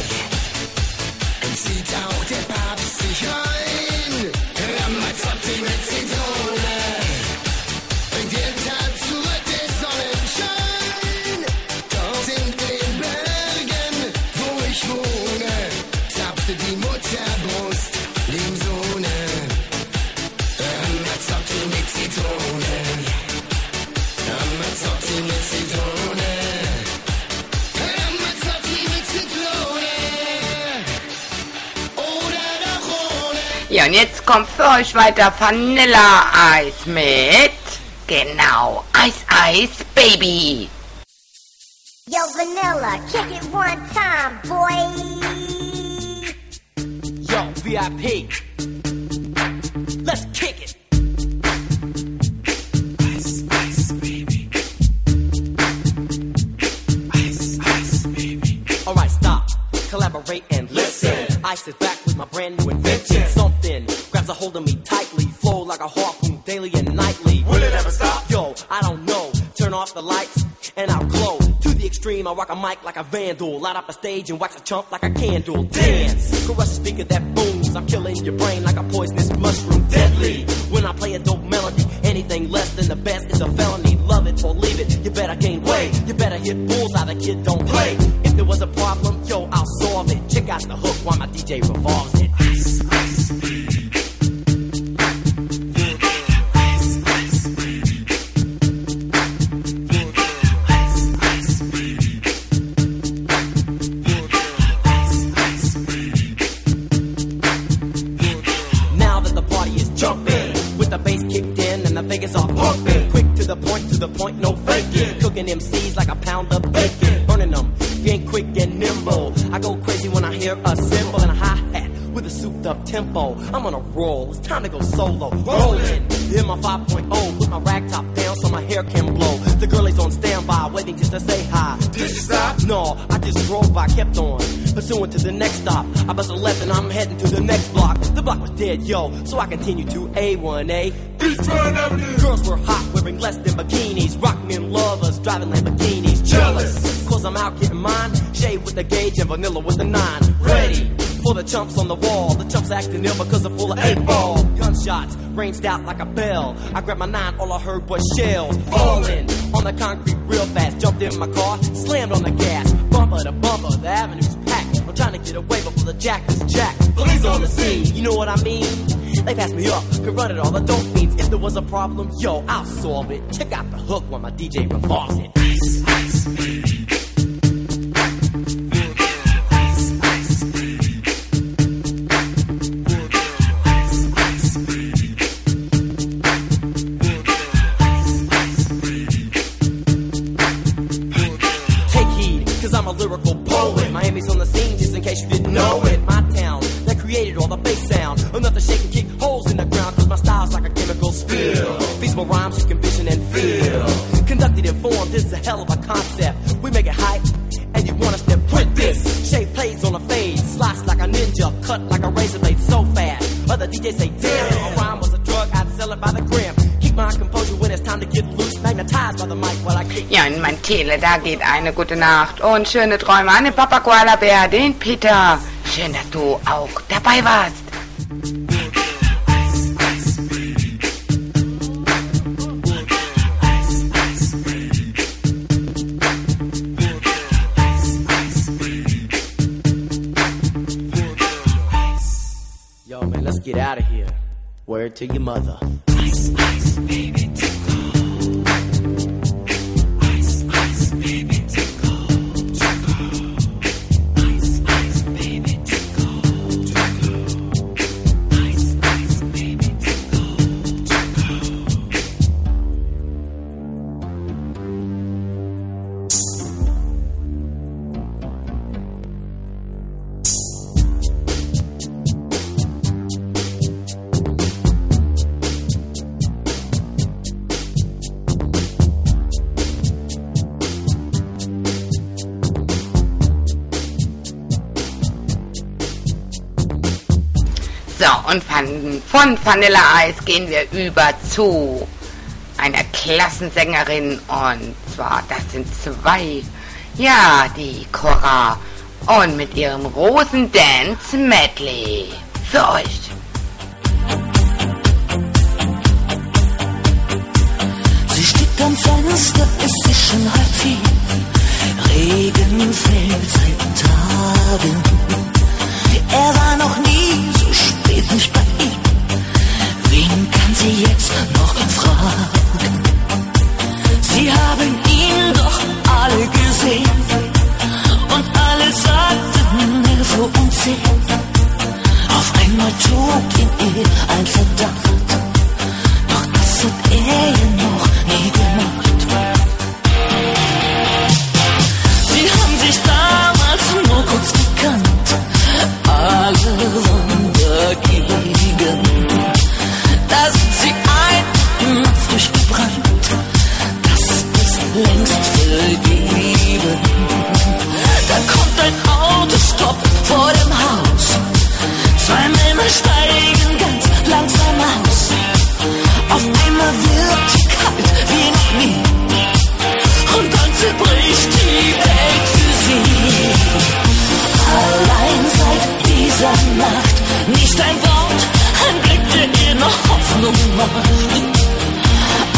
zieht auch der Papst sich rein. Ramazzotti mit Zitrone, bringt jeden Tag zurück der Sonnenschein. Dort in den Bergen, wo ich wohne, zapfte die Mutterbrust dem Sohne. Ramazzotti mit Zitrone, Ramazzotti mit Zitrone, Ramazzotti mit Zitrone, oder doch ohne. Ja, und jetzt kommt für euch weiter Vanilla Eis mit, genau, Ice Baby. Yo, Vanilla, kick it one time, boy. Yo, VIP. Let's kick it. Ice, ice, baby. Ice, ice, baby. Alright, stop. Collaborate and listen. Ice is back with my brand new invention. Something grabs a hold of me tightly. Flow like a harpoon daily and nightly. Will it ever stop? Yo, I don't know. Turn off the lights and I'll glow. To the extreme, I rock a mic like a vandal. Light up a stage and wax a chump like a candle. Dance, crush a speaker that booms. I'm killing your brain like a poisonous mushroom. Deadly, when I play a dope melody. Anything anything less than the best is a felony. Love it or leave it, you better gain weight. You better hit bullseye, the kid don't play. If there was a problem, yo, I'll solve it. Check out the hook while my DJ revolves it. Ice, ice, baby. Vegas are pumping, quick to the point, no faking. Cooking MCs like a pound of bacon, burning them. If you ain't quick and nimble, I go crazy when I hear a cymbal and a hi-hat with a souped up tempo. I'm on a roll, it's time to go solo. Rolling, hit my 5.0, put my rag top down so my hair can blow. The girl is on standby, waiting just to say hi. Did you stop? No, I just drove by, kept on pursuing to the next stop. I bust a left and I'm heading to the next block. The block was dead, yo, so I continued to A1A. Girls were hot, wearing less than bikinis. Rock men lovers, driving Lamborghinis. Jealous, cause I'm out getting mine. Shade with the gauge and vanilla with the 9. Ready for the chumps on the wall. The chumps acting ill because they're full of 8-ball. Gunshots ranged out like a bell. I grabbed my 9, all I heard was shells falling on the concrete real fast. Jumped in my car, slammed on the gas. Bumper to bumper, the avenue's packed. I'm trying to get away before the jack is jacked. Police on the scene, you know what I mean? They passed me up, could run it all, the dope fiends. If there was a problem, yo, I'll solve it. Check out the hook while my DJ revolves it. Ice, ice, baby. I'm a lyrical poet. Miami's on the scene, just in case you didn't know it. My town, that created all the bass sound. Enough to shake and kick holes in the ground, cause my style's like a chemical spill. Feasible rhymes you can vision and feel. Conducted in form, this is a hell of a concept. We make it hype, and you want us to print this. Shape plays on a fade, slice like a ninja, cut like a razor blade so fast. Other DJs say, damn, a rhyme was a drug, I'd sell it by the gram. Keep my composure when it's time to get loose, magnetized by the mic while I kick. Ja, in mein Tele, da geht eine gute Nacht und schöne Träume an den Papa Koala Bär, den Peter. Schön, dass du auch dabei warst. Yo, man, let's get out of here. Word to your mother. Ice, ice, baby, tickle. Ice, ice, baby, tickle. Ice, ice, baby, tickle. Ice, ice, baby, So, und von Vanilleeis gehen wir über zu einer Klassensängerin, und zwar, das sind zwei, ja, die Cora, und mit ihrem Rosendance Medley für euch. Sie steht am Fenster, es ist schon 3:30. Regen fällt seit Tagen. Er war noch nie so spät nicht bei ihm. Wen kann sie jetzt noch fragen? Sie haben ihn doch alle gesehen und alle sagten, er vor uns sehen. Auf einmal trug ihn ein Verdacht, doch das hat er ja noch nie gemacht. Sie haben sich damals nur kurz gekannt, alle waren dagegen. Da sind sie ein Napf durchgebrannt, das ist längst vergeben. Da kommt ein Autostopp vor dem Haus, zwei Männer steigen ganz langsam aus. Auf einmal wird sie kalt wie noch nie, und dann zerbricht die Welt für sie. Allein seit dieser Nacht nicht ein Wort, ein Blick, der ihr noch Hoffnung macht.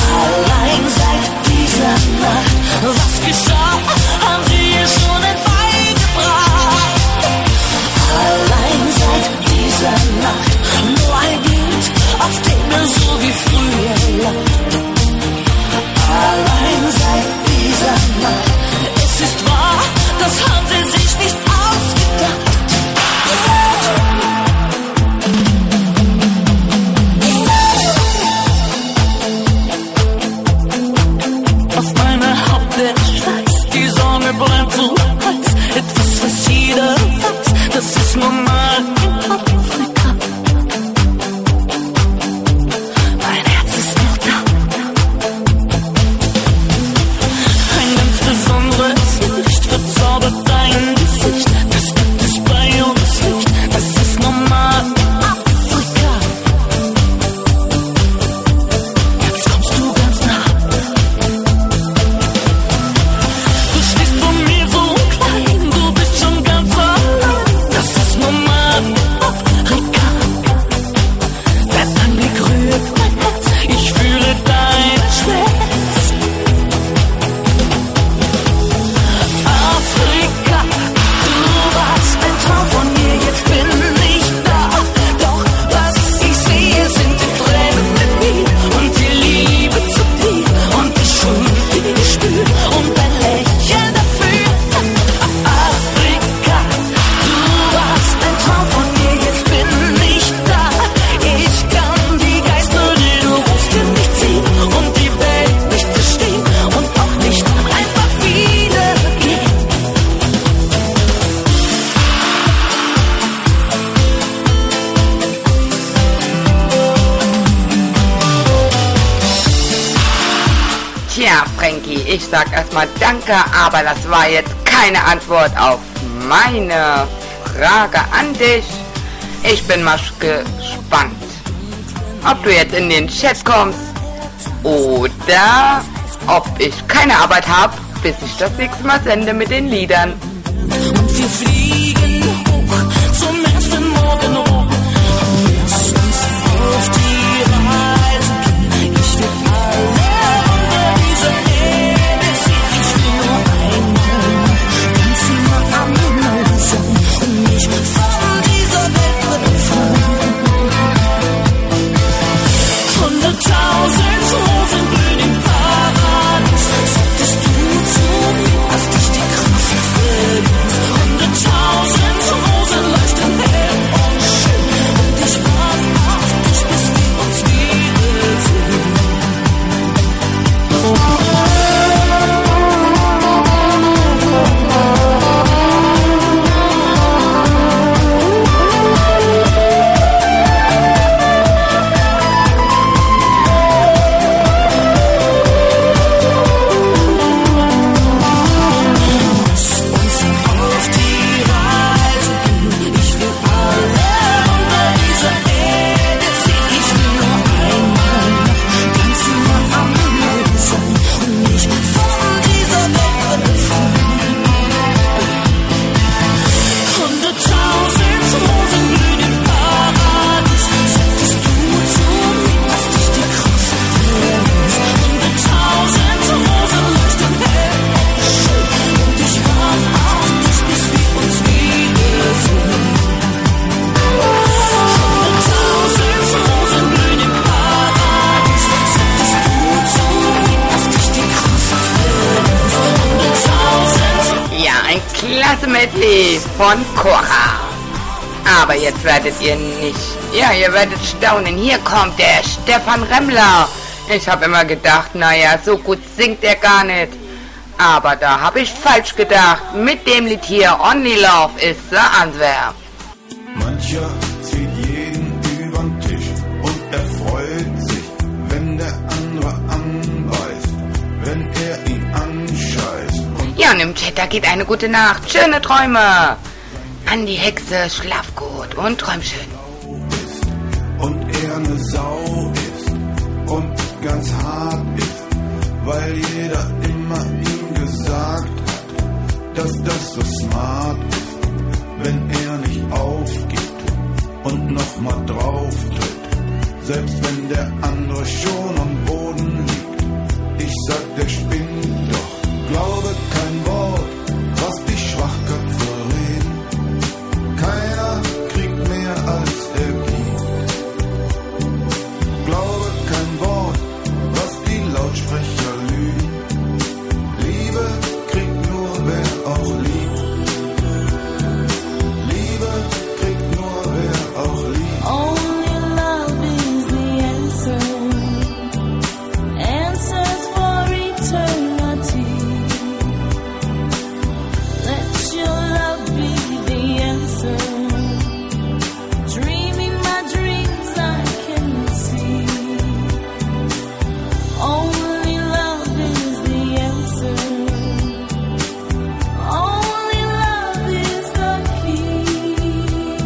Ja, Frankie, ich sag erstmal danke, aber das war jetzt keine Antwort auf meine Frage an dich. Ich bin mal gespannt, ob du jetzt in den Chat kommst oder ob ich keine Arbeit habe, bis ich das nächste Mal sende mit den Liedern. Und wir fliegen hoch zum ersten Morgenrot. Lass uns auf die Reise gehen. Ich will alle unter dieser Erde sehen. Ich will nur einmal ganz nah am Himmel sein und mich von dieser Welt befreien. 100.000 Rosen blühen im Paradies. Sagtest du zu mir, dass dich die Kraft verließ. 100.000 Rosen leuchten hell und schön. Und ich warte auf dich, bis wir uns wiedersehen. Medley von Cora. Aber jetzt werdet ihr nicht, ja, ihr werdet staunen. Hier kommt der Stefan Remmler. Ich habe immer gedacht, naja, so gut singt er gar nicht. Aber da habe ich falsch gedacht. Mit dem Lied hier, Only Love is the Answer. Mancher zieht jeden übern Tisch und er freut sich, wenn der andere anbeißt, wenn er ihn anscheißt. Ja, und im Chat, da geht eine gute Nacht. Schöne Träume. An die Hexe, schlaf gut und träum schön. Und er eine Sau ist und ganz hart ist, weil jeder immer ihm gesagt hat, dass das so smart ist, wenn er nicht aufgibt und nochmal drauf tritt, selbst wenn der andere schon am Boden liegt. Ich sag, der spinnt doch, glaube kein Wort, was die Schwachköpfe reden. Keiner kriegt mehr als er gibt. Glaube kein Wort, was die Lautsprecher lügen. Liebe kriegt nur wer auch liebt. Liebe kriegt nur wer auch liebt. Only love is the answer. Answers for eternity. Let your love be the answer. Dreaming my dreams I can see. Only love is the answer. Only love is the key.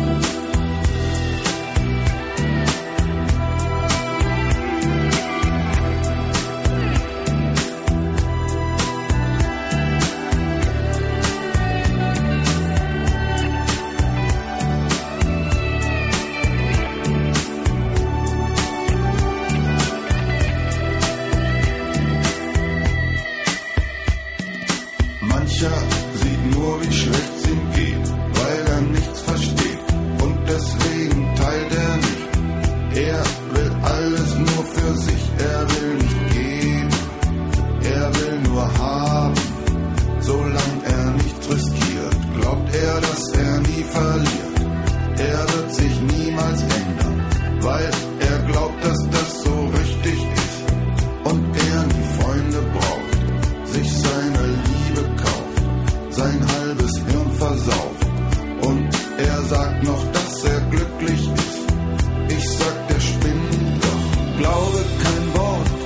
Mancher sieht nur, wie schlecht's ihm geht, weil er nichts versteht und deswegen teilt er nicht. Er will alles nur für sich, er will nicht geben, er will nur haben. Solange er nichts riskiert, glaubt er, dass er nie verliert. Er wird sich niemals ändern, weil er glaubt, dass das so richtig ist und er nie Freunde braucht, sich seine Liebe kauft, sein halbes Hirn versauft und er sagt noch, dass er glücklich ist. Ich sag, der spinnt doch, glaube kein Wort,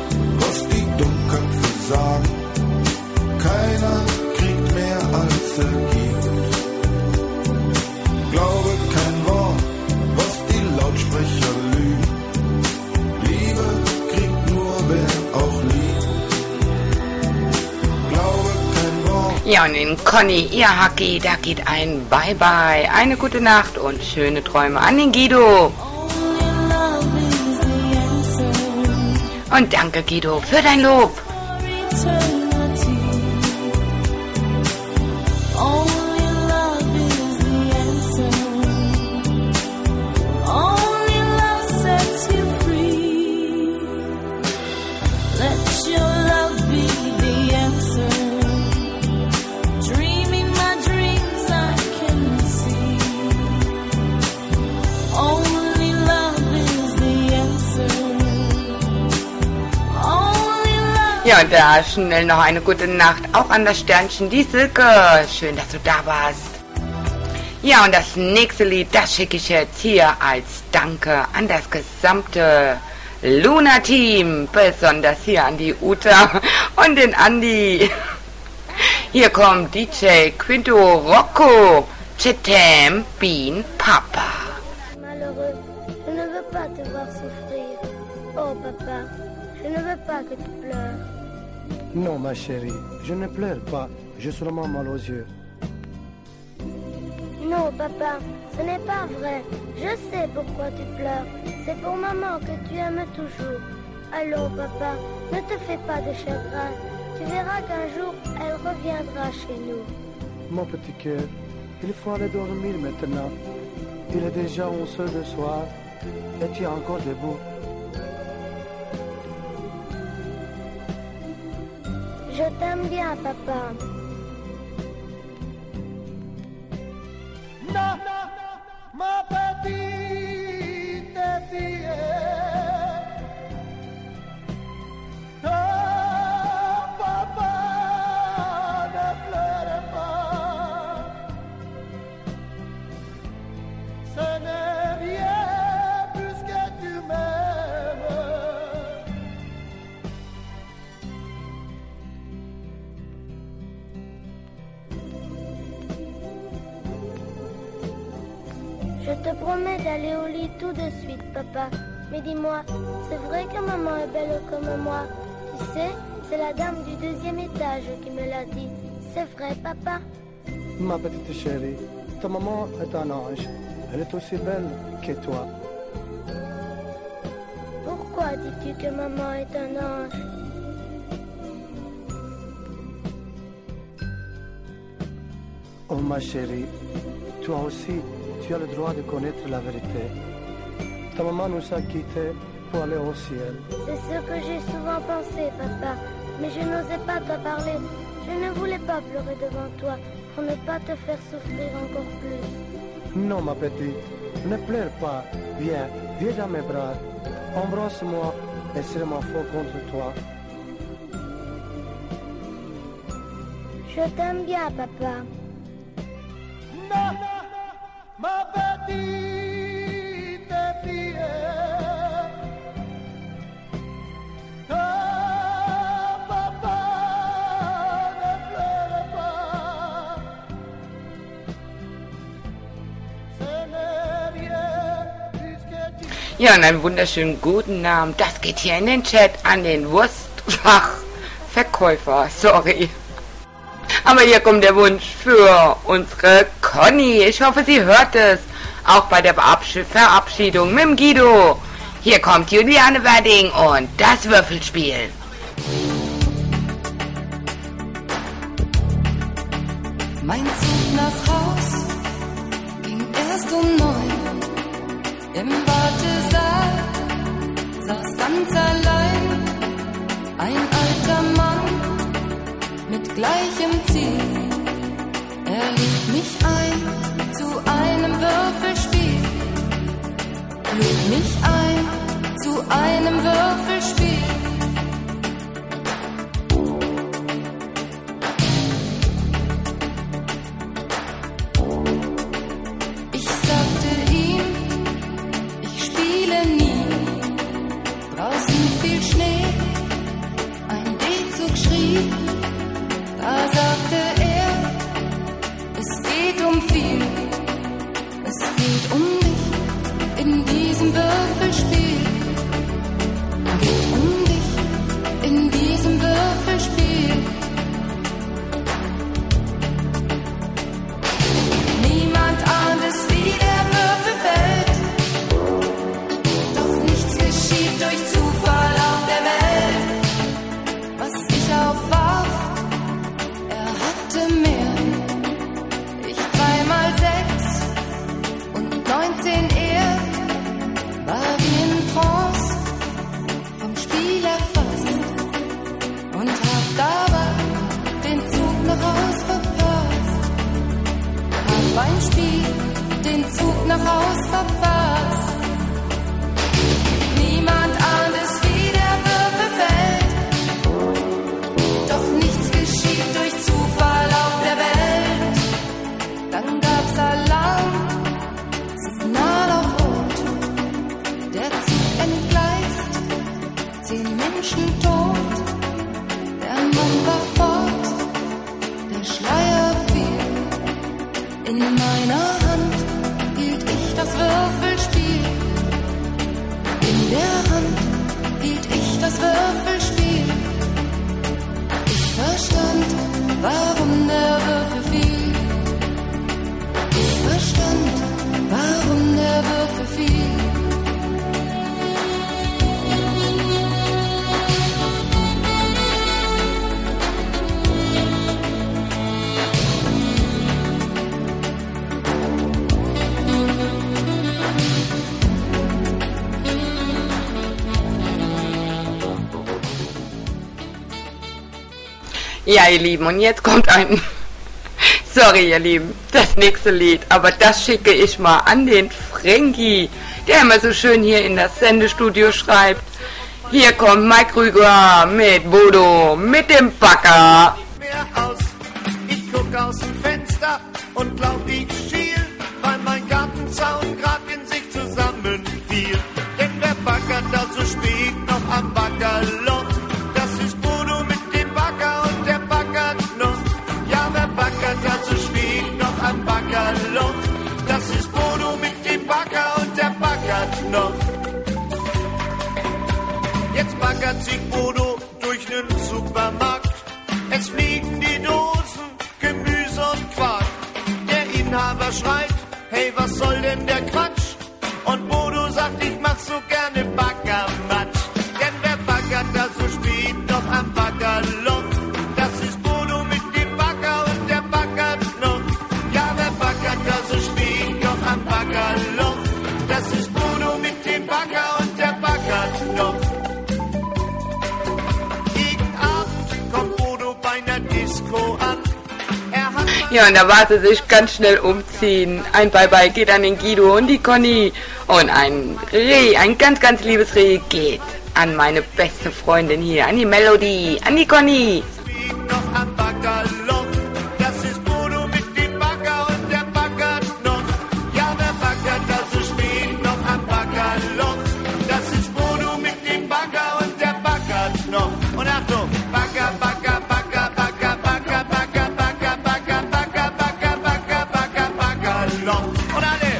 Ja, und in Conny, ihr Hacki, da geht ein Bye-Bye. Eine gute Nacht und schöne Träume an den Guido. Und danke, Guido, für dein Lob. Ja, und da schnell noch eine gute Nacht, auch an das Sternchen, die Silke. Schön, dass du da warst. Ja, und das nächste Lied, das schicke ich jetzt hier als Danke an das gesamte Luna-Team. Besonders hier an die Uta und den Andi. Hier kommt DJ Quinto Rocco, Chetem Bean Papa. Malheureux, je ne veux pas te voir souffrir. Oh papa, je ne veux pas que tu pleures. Non, ma chérie, je ne pleure pas, j'ai seulement mal aux yeux. Non, papa, ce n'est pas vrai. Je sais pourquoi tu pleures. C'est pour maman que tu aimes toujours. Allons, papa, ne te fais pas de chagrin. Tu verras qu'un jour, elle reviendra chez nous. Mon petit cœur, il faut aller dormir maintenant. Il est déjà 11 heures de soir et tu es encore debout. Je t'aime bien, papa. Non, ma petite fille. Non, papa, ne pleure pas. Ce n'est rien puisque tu m'aimes. Je te promets d'aller au lit tout de suite, papa. Mais dis-moi, c'est vrai que maman est belle comme moi? Tu sais, c'est la dame du 2e étage qui me l'a dit. C'est vrai, papa? Ma petite chérie, ta maman est un ange. Elle est aussi belle que toi. Pourquoi dis-tu que maman est un ange? Oh ma chérie, toi aussi, tu as le droit de connaître la vérité. Ta maman nous a quittés pour aller au ciel. C'est ce que j'ai souvent pensé, papa. Mais je n'osais pas te parler. Je ne voulais pas pleurer devant toi pour ne pas te faire souffrir encore plus. Non, ma petite, ne pleure pas. Viens dans mes bras. Embrasse-moi et serre-moi fort contre toi. Je t'aime bien, papa. Non, ma petite fille. Non, papa, ne pleure pas. Ce n'est rien puisque tu... Ja, und einen wunderschönen guten Namen. Das geht hier in den Chat an den Wurstfachverkäufer. Sorry. Aber hier kommt der Wunsch für unsere Conny. Ich hoffe, sie hört es. Auch bei der Verabschiedung mit dem Guido. Hier kommt Juliane Werding und das Würfelspiel. Mein Zug nach Haus ging erst um 9. Im Wartesaal saß ganz allein ein alter Mann mit gleichem Ziel. Er lud mich ein zu einem Würfelspiel. Lud mich ein zu einem Würfelspiel. Ich sagte ihm, ich spiele nie. Draußen viel Schnee, ein D-Zug schrie. Da sagte er, es geht um viel, es geht um dich in diesem Würfelspiel, geht um dich in diesem Würfelspiel. nach Haus verpasst. Niemand ahnt es, wie der Würfel fällt. Doch nichts geschieht durch Zufall auf der Welt. Dann gab's Alarm, Signal auf Rot. Der Zug entgleist, 10 Menschen tot. Der Mann war fort, der Schleier fiel. In meiner Hand hielt ich das Würfelspiel. In der Hand hielt ich das Würfelspiel. Ich verstand, warum der Würfel fiel. Ich verstand, warum der Würfel fiel. Ja, ihr Lieben, und jetzt kommt ein... Sorry, ihr Lieben, das nächste Lied, aber das schicke ich mal an den Frankie, der immer so schön hier in das Sendestudio schreibt. Hier kommt Mike Krüger mit Bodo, mit dem Bagger. Ich guck aus dem Fenster und glaub, ich schiel, weil mein Gartenzaun grad in sich zusammenfiel. Denn wer baggert da so spät noch am Baggerloch? Das ist Bodo mit dem Bagger und der baggert noch. Ja, wer baggert da so spät noch am Baggerloch? Das ist Bodo mit dem Bagger und der baggert noch. Jetzt baggert sich Bodo durch nen Supermarkt. Es fliegen die Dosen, Gemüse und Quark. Der Inhaber schreit, hey, was soll denn der Quatsch? Und Bodo sagt, ich mach so gerne Baggermatsch. Denn wer baggert da so spät noch am Baggerloch? Das ist Bodo mit dem Bagger und der baggert noch. Ja, wer baggert da so spät noch am Baggerloch? Das ist Bodo mit dem Bagger und der baggert noch. Gegen Abend kommt Bodo bei einer Disco an. Ja, und da war sie sich ganz schnell umziehen. Ein Bye-Bye geht an den Guido und die Conny. Und ein Reh, ein ganz, ganz liebes Reh geht an meine beste Freundin hier, an die Melody, an die Conny. Noch am Baggerloch, das ist Bodo mit dem Bagger und der baggert noch. Ja, wer baggert da so spät noch am Baggerloch? Das ist Bodo mit dem Bagger und der baggert noch. Und Achtung, Bagger, Bagger, Bagger, Bagger, Bagger, Bagger, Bagger, Bagger, Bagger, Bagger, Bagger, Bagger, Baggerloch. Und alle.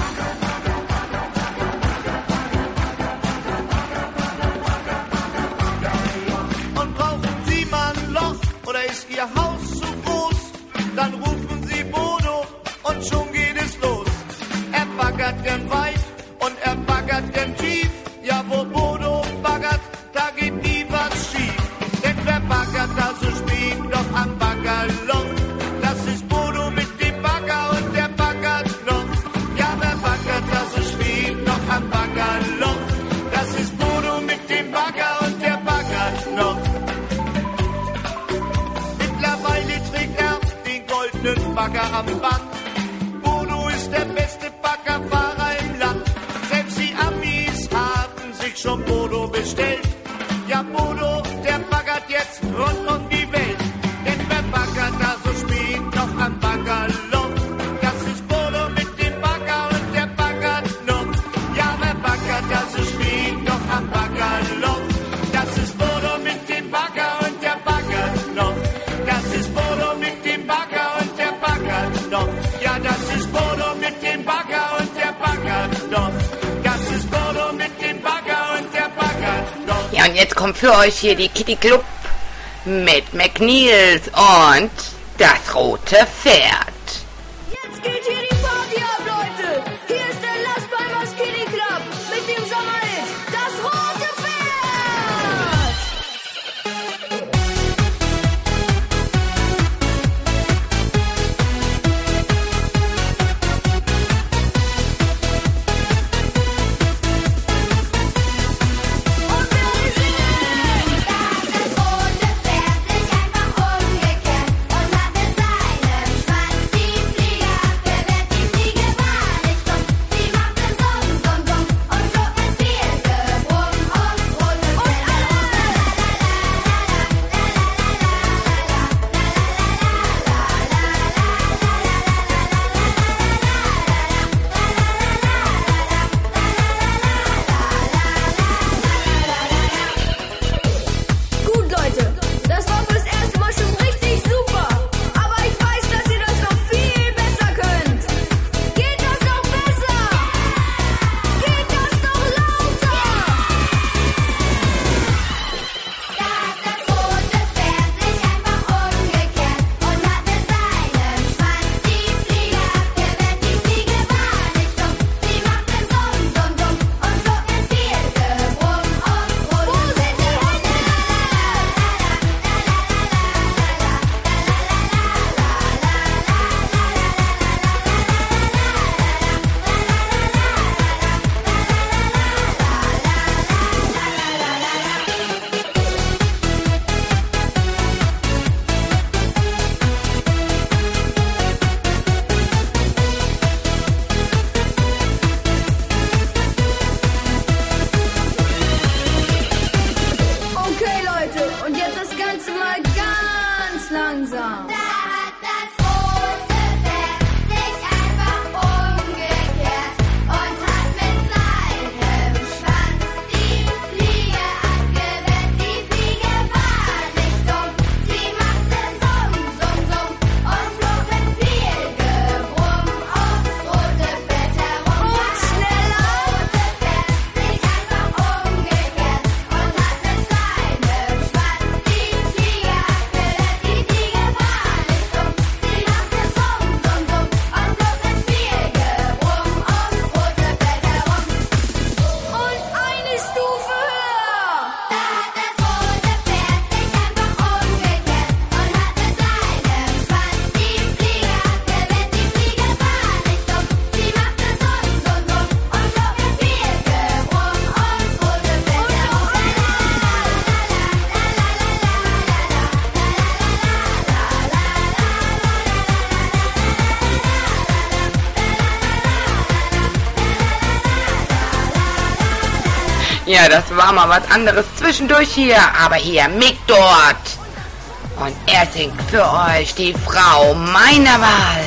Und brauchen Sie mal ein Loch oder ist Ihr Haus zu groß? Dann rufen Sie Bodo und schon geht es los. Er baggert gern weit und er baggert gern tief. Ja, wo Bodo baggert, da geht nie was schief. Denn wer baggert da so spät noch am Baggerloch? Das ist Bodo mit dem Bagger und der baggert noch. Ja, wer baggert da so spät noch am Baggerloch? Das ist Bodo mit dem Bagger und der baggert noch. Mittlerweile trägt er den goldenen Bagger am Band. Bodo ist der beste Baggerfahrer im Land. Selbst die Amis haben sich schon Bodo bestellt. Ja, Bodo, der baggert jetzt rund um die Welt. Denn wer baggert da so spät noch am Baggerloch? Das ist Bodo mit dem Bagger und der baggert noch. Ja, wer baggert da so spät noch am Baggerloch? Das ist Bodo mit dem Bagger und der baggert noch. Das ist Bodo mit dem Bagger und der baggert noch. Ja, das ist Bodo mit dem Bagger und der baggert noch. Das ist Bodo mit dem Bagger und der baggert noch. Ja, und jetzt kommt für euch hier die Kitty Club mit McNeils und das rote Pferd. Jetzt geht hier die Party ab, Leute. Hier ist der Las Palmas Kitty Club mit dem Sommerhit Das rote Pferd. Umgekehrt und hat mit seinem Schwanz die Flieger abgewehrt. tanze mal ganz langsam. Da hat das rote Pferd sich einfach umgekehrt und hat mit seinem Schwanz die Fliege abgewehrt. Die Fliege war nicht dumm, sie machte Summ, Summ, Summ und flog mit viel Gebrumm ums rote Pferd herum. Und schneller! Das rote Pferd sich einfach umgekehrt und hat mit seinem Schwanz die Fliege abgewehrt. Die Fliege war nicht dumm, sie machte Summ, Summ, Summ und flog mit viel Gebrumm ums rote Pferd herum. Und eine Stufe höher! Da hat das rote Pferd sich einfach umgekehrt und hat mit seinem Schwanz die Fliege abgewehrt. Die Fliege war nicht dumm, sie machte Summ, Summ, Summ und flog mit viel Gebrumm ums rote Pferd herum. Ja, das war mal was anderes zwischendurch hier, aber hier Mick dort. Und er singt für euch die Frau meiner Wahl.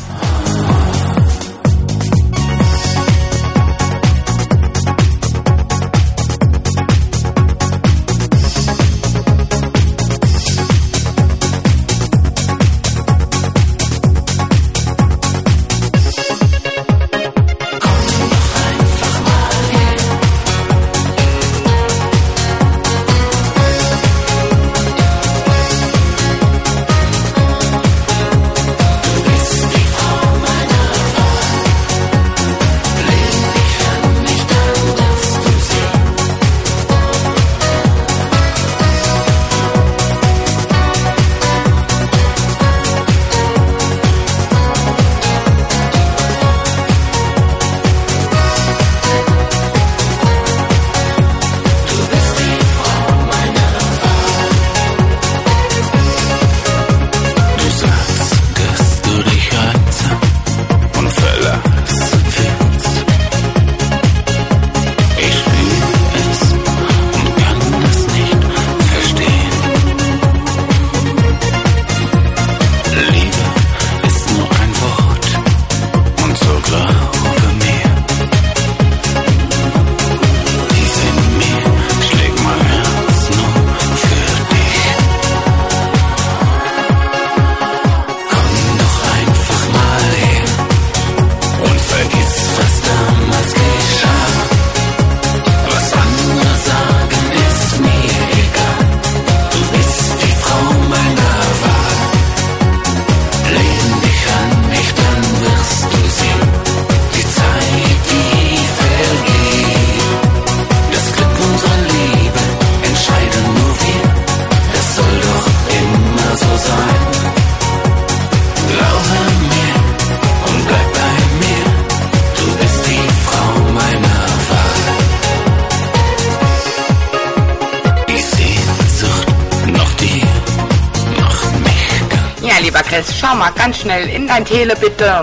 Lieber Chris, schau mal ganz schnell in dein Tele, bitte.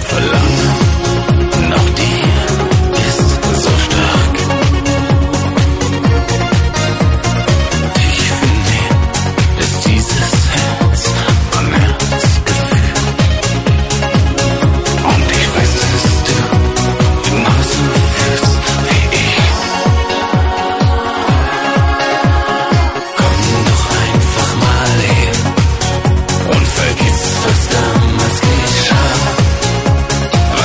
Verlangen nach dir ist so stark. Tief in mir ist dieses Herz ein Herzgefühl. Und ich weiß, dass du genauso fühlst wie ich. Komm doch einfach mal her und vergiss, was damals geschah.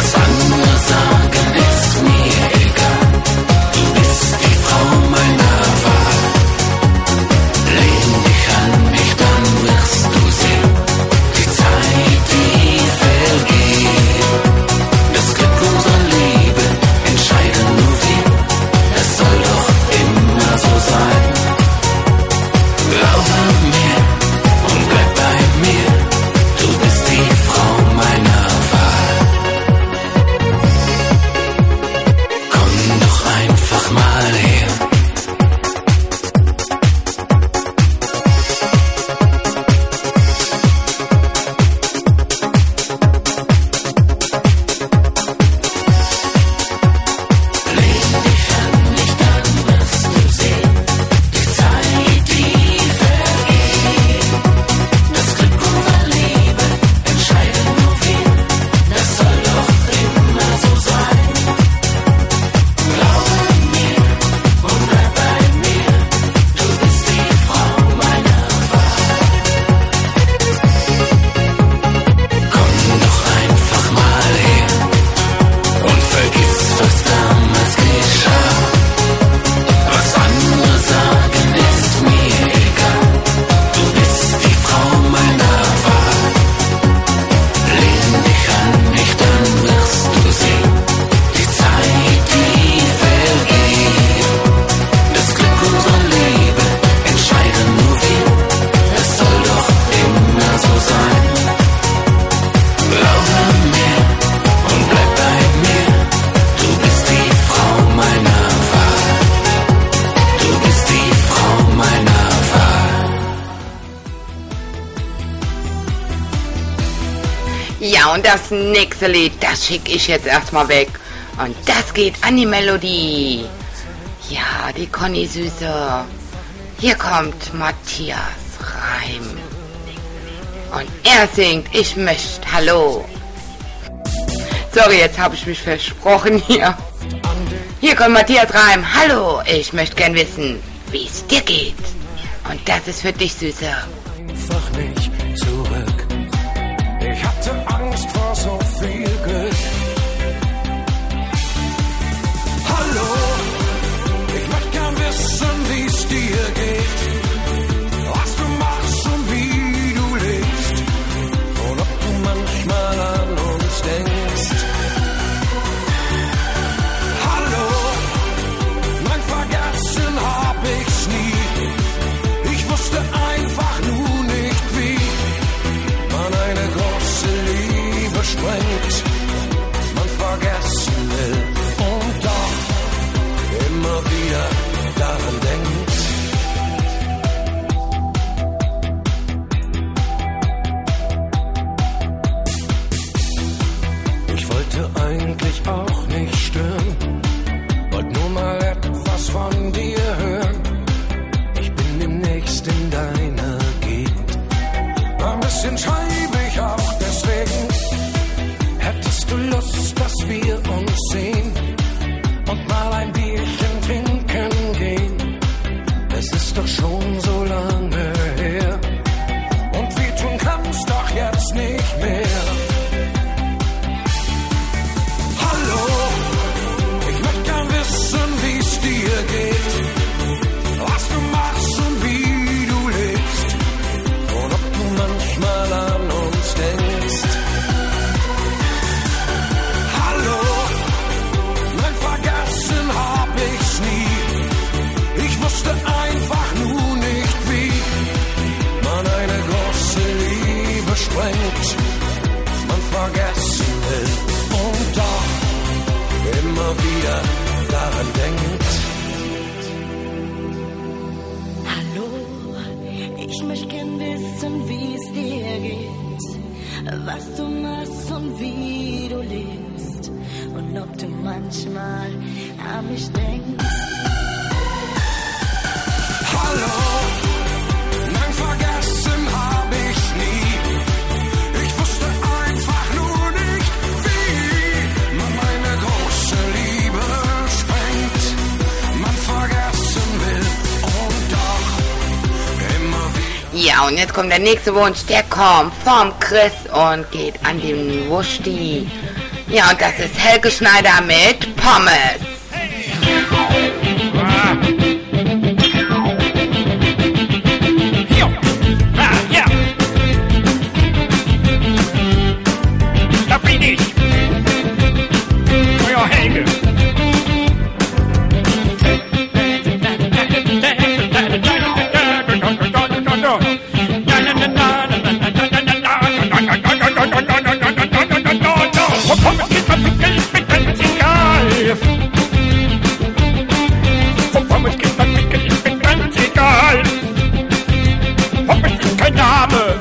Ja, und das nächste Lied, das schicke ich jetzt erstmal weg. Und das geht an die Melodie. Ja, die Conny Süße. Hier kommt Matthias Reim. Und er singt Ich möcht Hallo. Sorry, jetzt habe ich mich versprochen hier. Hier kommt Matthias Reim. Hallo, ich möchte gern wissen, wie es dir geht. Und das ist für dich, Süße. Einfach nicht zurück. Ich hatte Angst vor so viel Glück. Hallo, ich möchte gern wissen, wie es dir geht. Was du machst und wie du lebst. Und ob du manchmal an uns denkst. Hallo, nein, vergessen hab ich's nie. Ich wusste einfach nur nicht, wie man eine große Liebe sprengt. Man vergessen will und doch immer wieder daran denkt. Ich wollte eigentlich auch nicht stören, wollte nur mal etwas von dir hören. Ich bin demnächst in deiner Gegend. Ein bisschen schreibe ich auch deswegen. Hättest du Lust, dass wir uns sehen und mal ein Bierchen trinken gehen? Es ist doch schon so lange her und wir tun kann's doch jetzt nicht mehr. Hallo, ich möchte gern wissen, wie's dir geht, was du machst und wie du lebst und ob du manchmal an uns denkst. Hallo, nein, vergessen hab ich's nie. Ich wusste einfach nur nicht, wie man eine große Liebe sprengt. Man vergessen will und doch immer wieder daran denkt. Hallo, ich möchte gern wissen, wie es dir geht, was du machst und wie du lebst und ob du manchmal an mich denkst. Hallo, nein, vergessen hab ich's nie. Ich wusste einfach nur nicht, wie man meine große Liebe sprengt. Man vergessen will und doch immer wieder. Ja, und jetzt kommt der nächste Wunsch, der kommt vom Chris und geht an den Wuschti. Ja, und das ist Helge Schneider mit Pommes. Ja, da bin ich. Euer Helge. Pommes geht man pickeln, ist mir ganz egal. Pommes geht man pickeln, ist mir ganz egal. Pommes ist kein Name.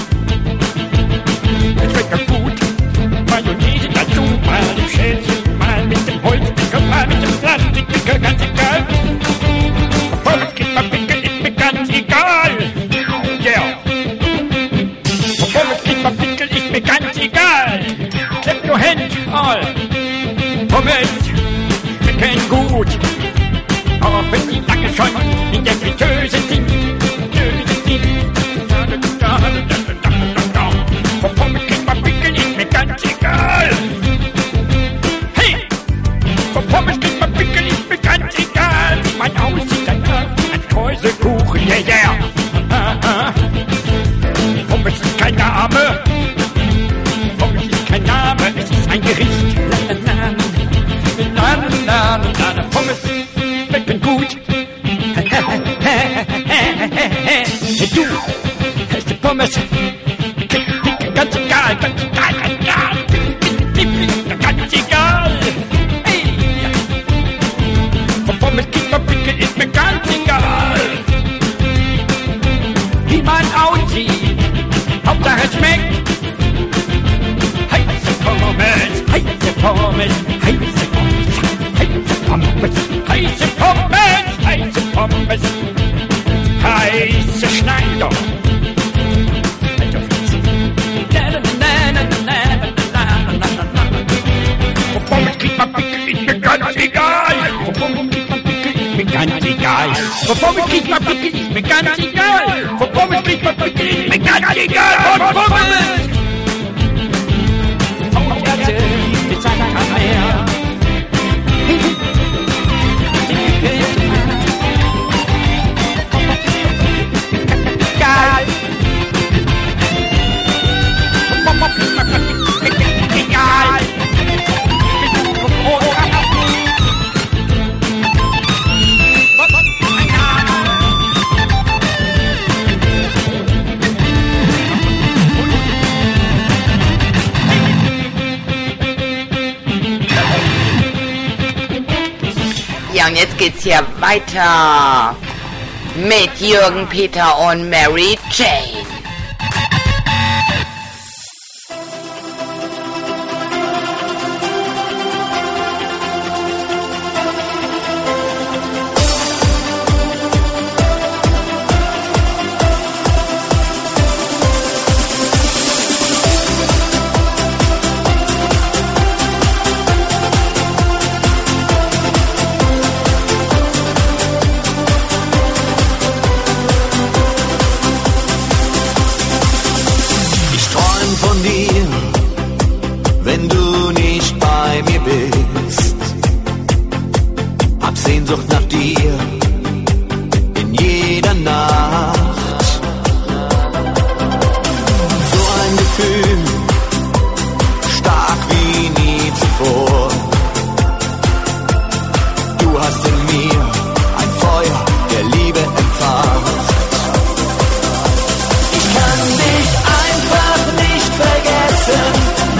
Es schmeckt doch gut. Mayonnaise dazu, mal im Schälchen, mal mit dem Holzpicker, mal mit dem Plastikpicker, ganz egal. Pommes geht man pickeln, ist mir ganz egal. Yeah. Pommes geht man pickeln, ist mir ganz egal. Clap your hands all. Pommes schmecken gut, auch wenn die lange schon in der Fritteuse sind. Vom Pommes kriegt man Pickel, ist mir ganz egal. Hey! Vom Pommes kriegt man Pickel, ist mir ganz egal. Wie mein Haus sieht danach ein Käsekuchen, yeah, yeah. Pommes ist kein Name. Pommes ist kein Name, es ist ein Gericht. Pommes schmecken gut. Hey du, hast du Pommes? Ganz egal, ganz egal, ganz egal. Ganz egal. Hey. Vom Pommes gibt man Pickel, ist mir ganz egal. Wie man aussieht, Hauptsache es schmeckt. Pommes, heiße Schneider. Von Pommes kriegt man Pickel, ist mir ganz egal. Von Pommes kriegt man Pickel, ist mir ganz egal. Von Pommes kriegt man Pickel, ist mir ganz egal. Von Pommes kriegt man Pickel, ist mir ganz egal. Von Pommes! Hauterte, die Zeit kann her. Egal. Egal. Ja, und jetzt geht's hier weiter mit Jürgen, Peter und Mary Jane. Wenn du nicht bei mir bist, hab Sehnsucht nach dir in jeder Nacht. So ein Gefühl, stark wie nie zuvor. Du hast in mir ein Feuer der Liebe entfacht. Ich kann dich einfach nicht vergessen.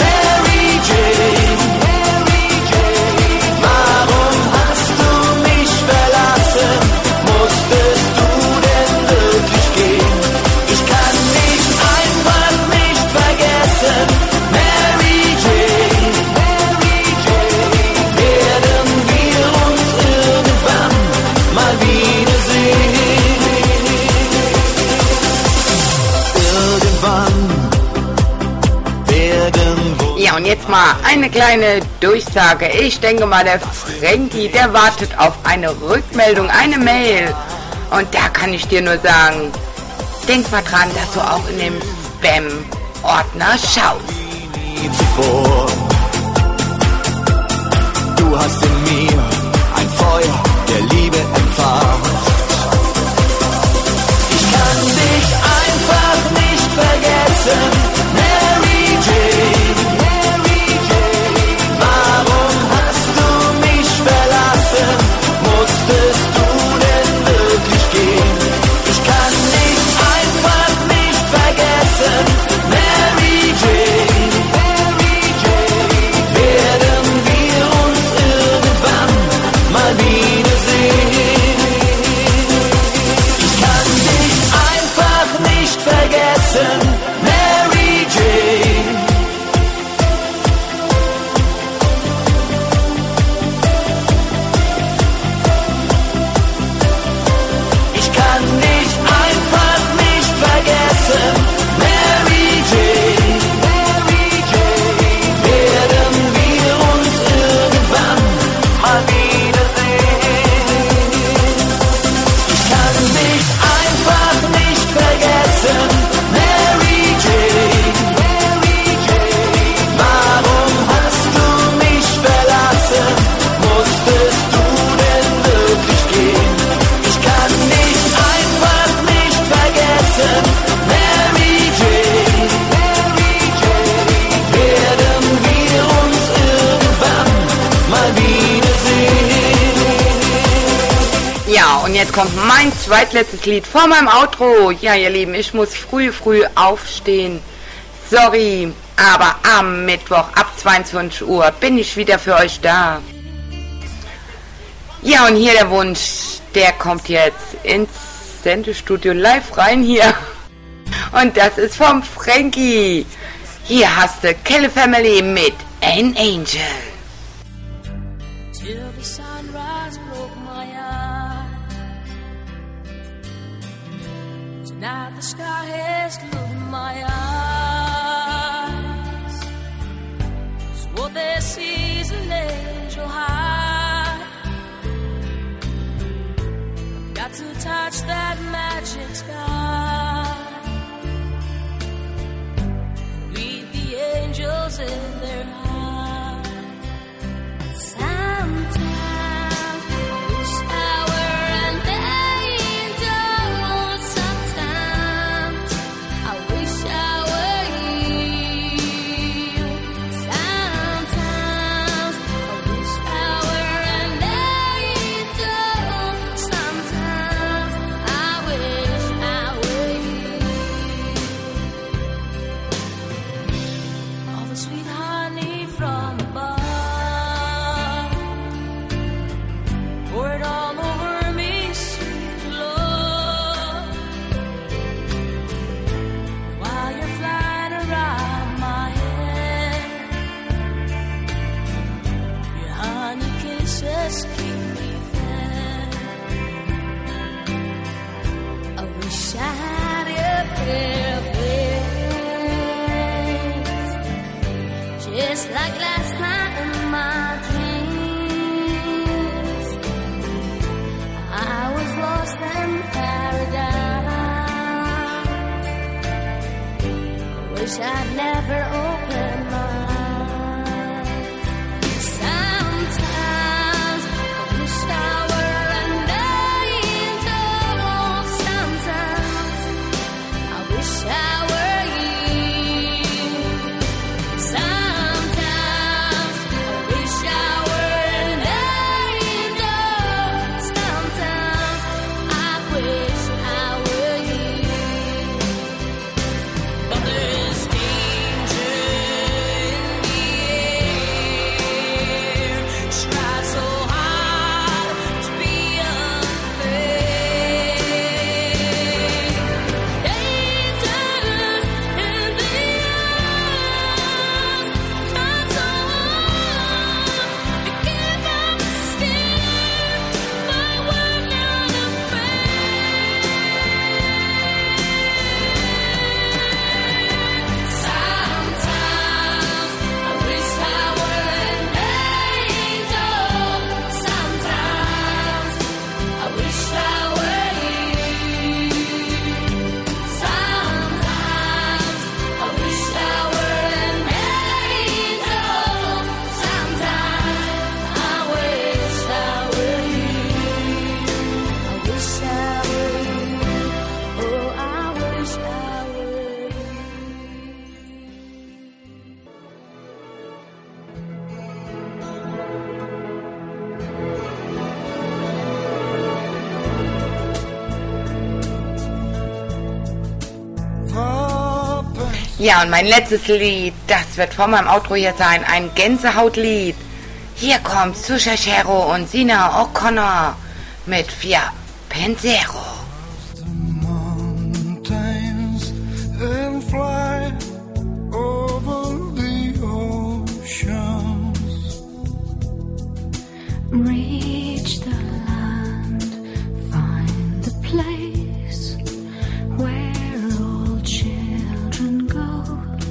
Warum hast du mich verlassen? Musstest du denn wirklich gehen? Ich kann dich einfach nicht vergessen, Mary Jane. Werden wir uns irgendwann mal wiedersehen? Irgendwann werden wir. Ja, und jetzt mal eine kleine Durchsage. Ich denke mal, der Frankie, der wartet auf eine Rückmeldung, eine Mail. Und da kann ich dir nur sagen, denk mal dran, dass du auch in dem Spam-Ordner schaust. Zuvor. Du hast in mir ein Feuer der Liebe entfacht. Ich kann dich einfach nicht vergessen, Mary Jane. Warum hast du mich verlassen? Musstest du denn wirklich gehen? Ich kann dich einfach nicht vergessen, Mary Jane. Werden wir uns irgendwann mal wiedersehen? Ich kann dich einfach nicht vergessen, Mary Jane. Ich kann dich einfach nicht vergessen, Mary Jane. Werden wir uns irgendwann mal wiedersehen? Ich kann dich einfach nicht vergessen, Mary Jane. Warum hast du mich verlassen? Musstest du denn wirklich gehen? Ich kann dich einfach nicht vergessen, Mary Jane. Werden wir uns irgendwann mal wiedersehen? Ja, und jetzt kommt mein zweitletztes Lied vor meinem Outro. Ja, ihr Lieben, ich muss früh aufstehen. Sorry, aber am Mittwoch ab 22 Uhr bin ich wieder für euch da. Ja, und hier der Wunsch, der kommt jetzt ins Sendestudio live rein hier. Und das ist vom Frankie. Hier hast du Kelly Family mit An Angel. Till the sunrise broke my eye, Now the sky has glued my eyes. So what they see is an angel high. Got to touch that magic sky. Read the angels in their eyes. Sometimes I wish I were an angel. Sometimes I wish I were you. Sometimes I wish I were an angel. Sometimes I wish I were you. All the sweet honey from above, pour it all over me, sweet love. While you're flying around my head, your honey kisses keep me fed. I wish I had a pair of wings, just like last night in my dreams. I was lost in paradise. I wish I'd never opened my eyes. Sometimes I wish I were an angel. Sometimes I wish I were you. Sometimes I wish I were an angel. Sometimes I wish I were you. But there's danger in the air. Try so hard to be unafraid. Dangerous in the air. Try so hard to give up the steam, but we're not afraid. Sometimes I wish I were an angel. Sometimes I wish I were you. Sometimes I wish I were an angel. Sometimes I wish I were you. I wish I were you. Oh, I wish I were you. Ja, und mein letztes Lied, das wird vor meinem Outro hier sein, ein Gänsehautlied. Hier kommt Susha Shero und Sina O'Connor mit Via Pensero. Mountains and fly over the oceans. Reach the land, find the place where all children go.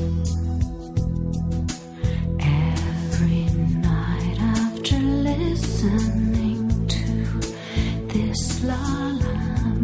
Every night after listening to this lullaby,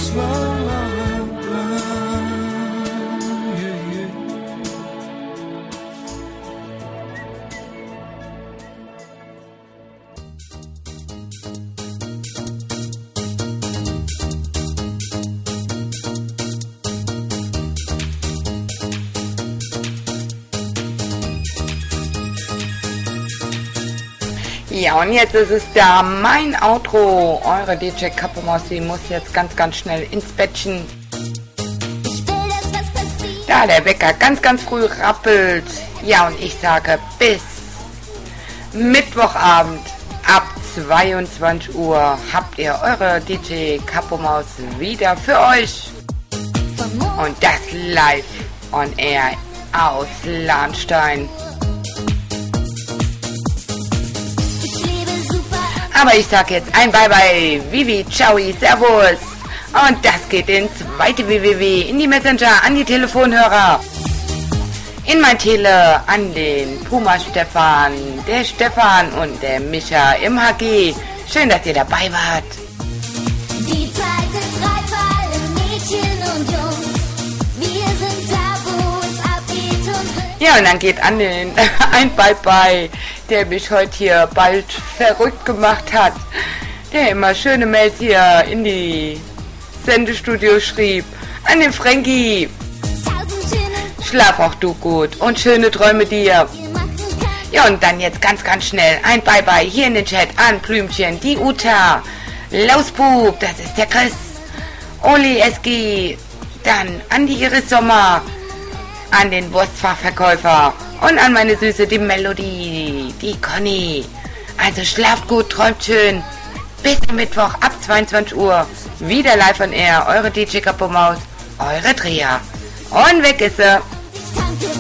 Ja, und jetzt ist es da mein Outro. Eure DJ Kapomaus, die muss jetzt ganz, ganz schnell ins Bettchen. Da der Wecker ganz, ganz früh rappelt. Ja, und ich sage bis Mittwochabend ab 22 Uhr habt ihr eure DJ Kapomaus wieder für euch. Und das live on air aus Lahnstein. Aber ich sag jetzt ein Bye-Bye, Vivi, Ciao, Servus. Und das geht ins zweite www, in die Messenger, an die Telefonhörer. In mein Tele, an den Puma Stefan, der Stefan und der Micha im HG. Schön, dass ihr dabei wart. Die Zeit ist reif für alle Mädchen und Jungs. Wir sind da, wo es abgeht und Ja, und dann geht an den ein Bye-Bye, der mich heute hier bald verrückt gemacht hat. Der immer schöne Mails hier in die Sendestudio schrieb. An den Frankie. Schlaf auch du gut und schöne Träume dir. Ja, und dann jetzt ganz, ganz schnell ein Bye-Bye hier in den Chat an Blümchen, die Uta, Lausbub, das ist der Chris, Oli SG, dann an die Iris Sommer, an den Wurstfachverkäufer und an meine Süße, die Melodie, die Conny. Also schlaft gut, träumt schön. Bis Mittwoch ab 22 Uhr. Wieder live on air. Eure DJ Kapomaus, eure Dreher. Und weg ist sie.